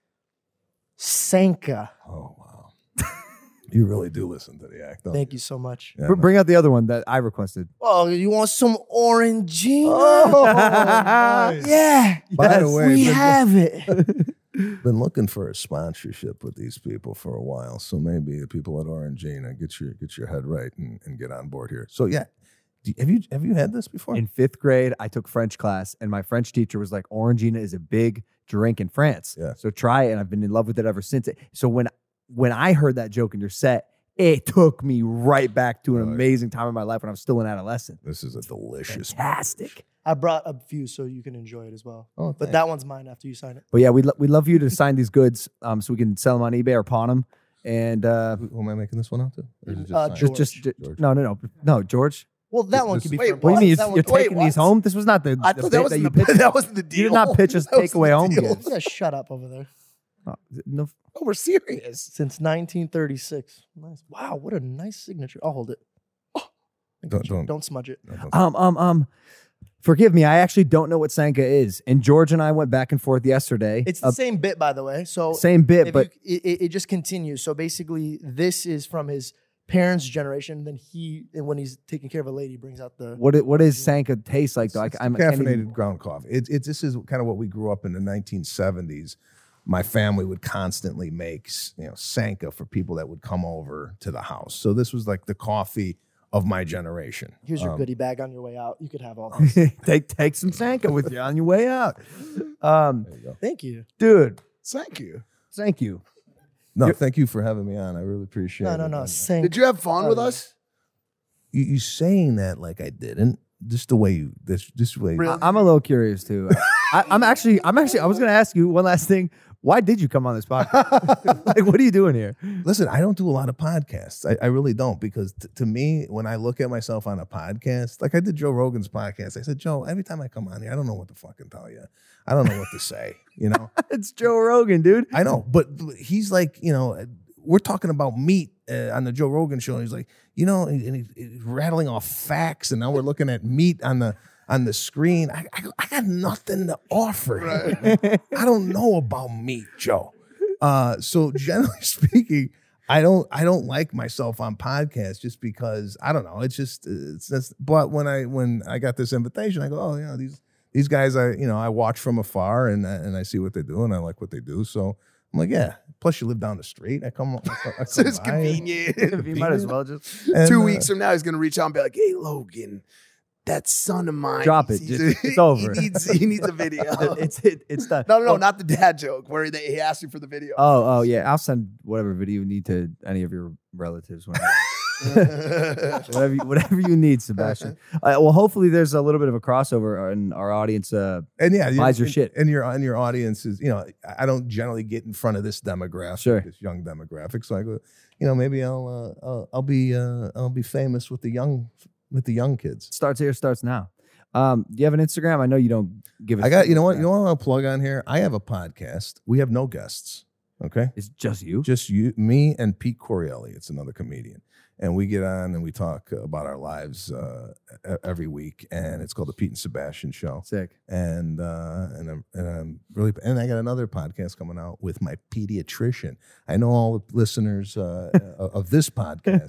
Sanka. Oh wow. You really do listen to the act. Don't Thank you so much. Yeah, Br- no. bring out the other one that I requested. Oh, you want some orangina? Oh, nice. Yeah. By the way, we been- have it. Been looking for a sponsorship with these people for a while, so maybe the people at Orangina get your get your head right and, and get on board here. So yeah, Do- have you have you had this before? In fifth grade, I took French class, and my French teacher was like, "Orangina is a big drink in France, Yeah. so try it." And I've been in love with it ever since. So when when I heard that joke in your set, it took me right back to an Oh, yeah. amazing time in my life when I was still an adolescent. This is a delicious. Fantastic. I brought a few so you can enjoy it as well. Oh, But thanks. that one's mine after you sign it. But yeah, we'd, lo- we'd love for you to sign these goods um, so we can sell them on eBay or pawn them. And uh, Who, who am I making this one out to? Or is it just Uh, signed? just, just, George. ju- no, no, no, no, George. Well, that one This- could be wait, for What do you mean? that You're, one- you're wait, taking these what? home? This was not the, I the thought bit that was you the pitched. that wasn't the deal. You did not pitch us That was take away the home deal. gifts. Yeah, shut up over there. Oh, no, Oh, we're serious. Since nineteen thirty-six. Nice. Wow, what a nice signature. I'll hold it. Don't- don't- don't smudge it. No, don't- Um, um, um. Forgive me, I actually don't know what Sanka is. And George and I went back and forth yesterday. It's the Uh, same bit, by the way. So same bit, if but you, it, it just continues. So basically, this is from his parents' generation. And then he, and when he's taking care of a lady, brings out the. what it, what does Sanka taste like? It's, Though? I, it's I'm, I can't caffeinated even- ground coffee. It, it, this is kind of what we grew up in the nineteen seventies. My family would constantly make, you know, Sanka for people that would come over to the house. So this was like the coffee of my generation. Here's your Um, goodie bag on your way out. You could have all this. take take some Sanka with you on your way out. Um, There you go. Thank you. dude, Thank you. thank you. No, thank you for having me on. I really appreciate No, it. no, no. And Sing. Did you have fun Oh, with yeah. us? You, you saying that like I didn't. Just the way you. This this way. Really? I, I'm a little curious too. I, I'm actually, I'm actually, I was going to ask you one last thing. Why did you come on this podcast? Like, what are you doing here? Listen, I don't do a lot of podcasts. I, I really don't because t- to me, when I look at myself on a podcast, like I did Joe Rogan's podcast, I said, Joe, every time I come on here, I don't know what to fucking tell you. I don't know what to say. You know, It's Joe Rogan, dude. I know, but he's like, you know, we're talking about meat uh, on the Joe Rogan show, and he's like, you know, and, and he- he's rattling off facts, and now we're looking at meat on the on the screen. I, I, I got nothing to offer. here. I don't know about meat, Joe. Uh, so generally speaking, I don't I don't like myself on podcasts just because I don't know. It's just it's just. But when I when I got this invitation, I go, oh yeah, these these guys I you know I watch from afar and I- and I see what they do and I like what they do. So I'm like, yeah. Plus, you live down the street. I come. I come, I So come it's by. convenient. You might as well just And, Two uh, weeks from now, he's gonna reach out and be like, "Hey, Logan, that son of mine. Drop it. he's- Just- it's over. He needs, he needs a video." it's it, it's done. no, no, no, Oh, not the dad joke where they, he asked you for the video. Oh, oh yeah. I'll send whatever video you need to any of your relatives. Whenever. whatever, you, whatever you need, Sebastian. Uh, well, hopefully there's a little bit of a crossover in our audience. Uh, And yeah, you- buys your and, shit. And your and your audience is, you know, I don't generally get in front of this demographic, Sure. this young demographic. So I go, you know, maybe I'll uh, I'll, I'll be uh, I'll be famous with the young with the young kids. starts here, starts now. Um, do you have an Instagram? I know you don't give it. I got you know what you know what I'll plug on here. I have a podcast. We have no guests. Okay, It's just you. just you, me, and Pete Corielli. It's another comedian, and we get on and we talk about our lives uh, e- every week. And it's called the Pete and Sebastian Show. Sick. and uh, and I'm and I'm really and I got another podcast coming out with my pediatrician. I know all the listeners uh, of this podcast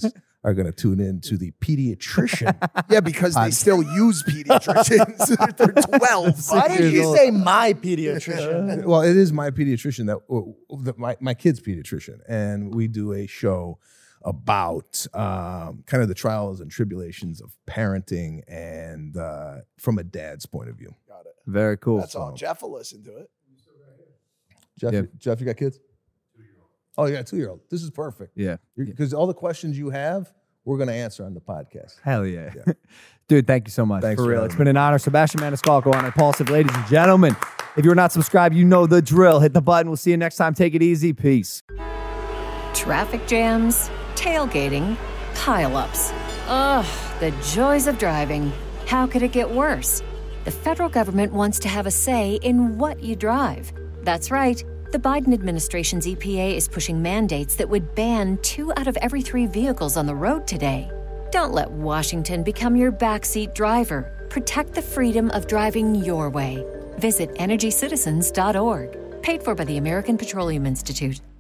are going to tune in to the pediatrician. Yeah, because they still use pediatricians. They're twelve. Why did years you old. say my pediatrician? Well, it is my pediatrician that, well, the my, my kid's pediatrician, and we do a show about um, kind of the trials and tribulations of parenting and uh, from a dad's point of view. Got it. Very cool. That's all. Jeff will listen to it. Jeff, Yeah. Jeff, you got kids? Oh, you got a two-year-old. This is perfect. Yeah. Because all the questions you have, we're going to answer on the podcast. Hell yeah. Dude, thank you so much. Thanks for for real. having It's been an honor. Sebastian Maniscalco on Impulsive. Ladies and gentlemen, if you're not subscribed, you know the drill. Hit the button. We'll see you next time. Take it easy. Peace. Traffic jams, tailgating, pileups. Ugh, the joys of driving. How could it get worse? The federal government wants to have a say in what you drive. That's right. The Biden administration's E P A is pushing mandates that would ban two out of every three vehicles on the road today. Don't let Washington become your backseat driver. Protect the freedom of driving your way. Visit energy citizens dot org. Paid for by the American Petroleum Institute.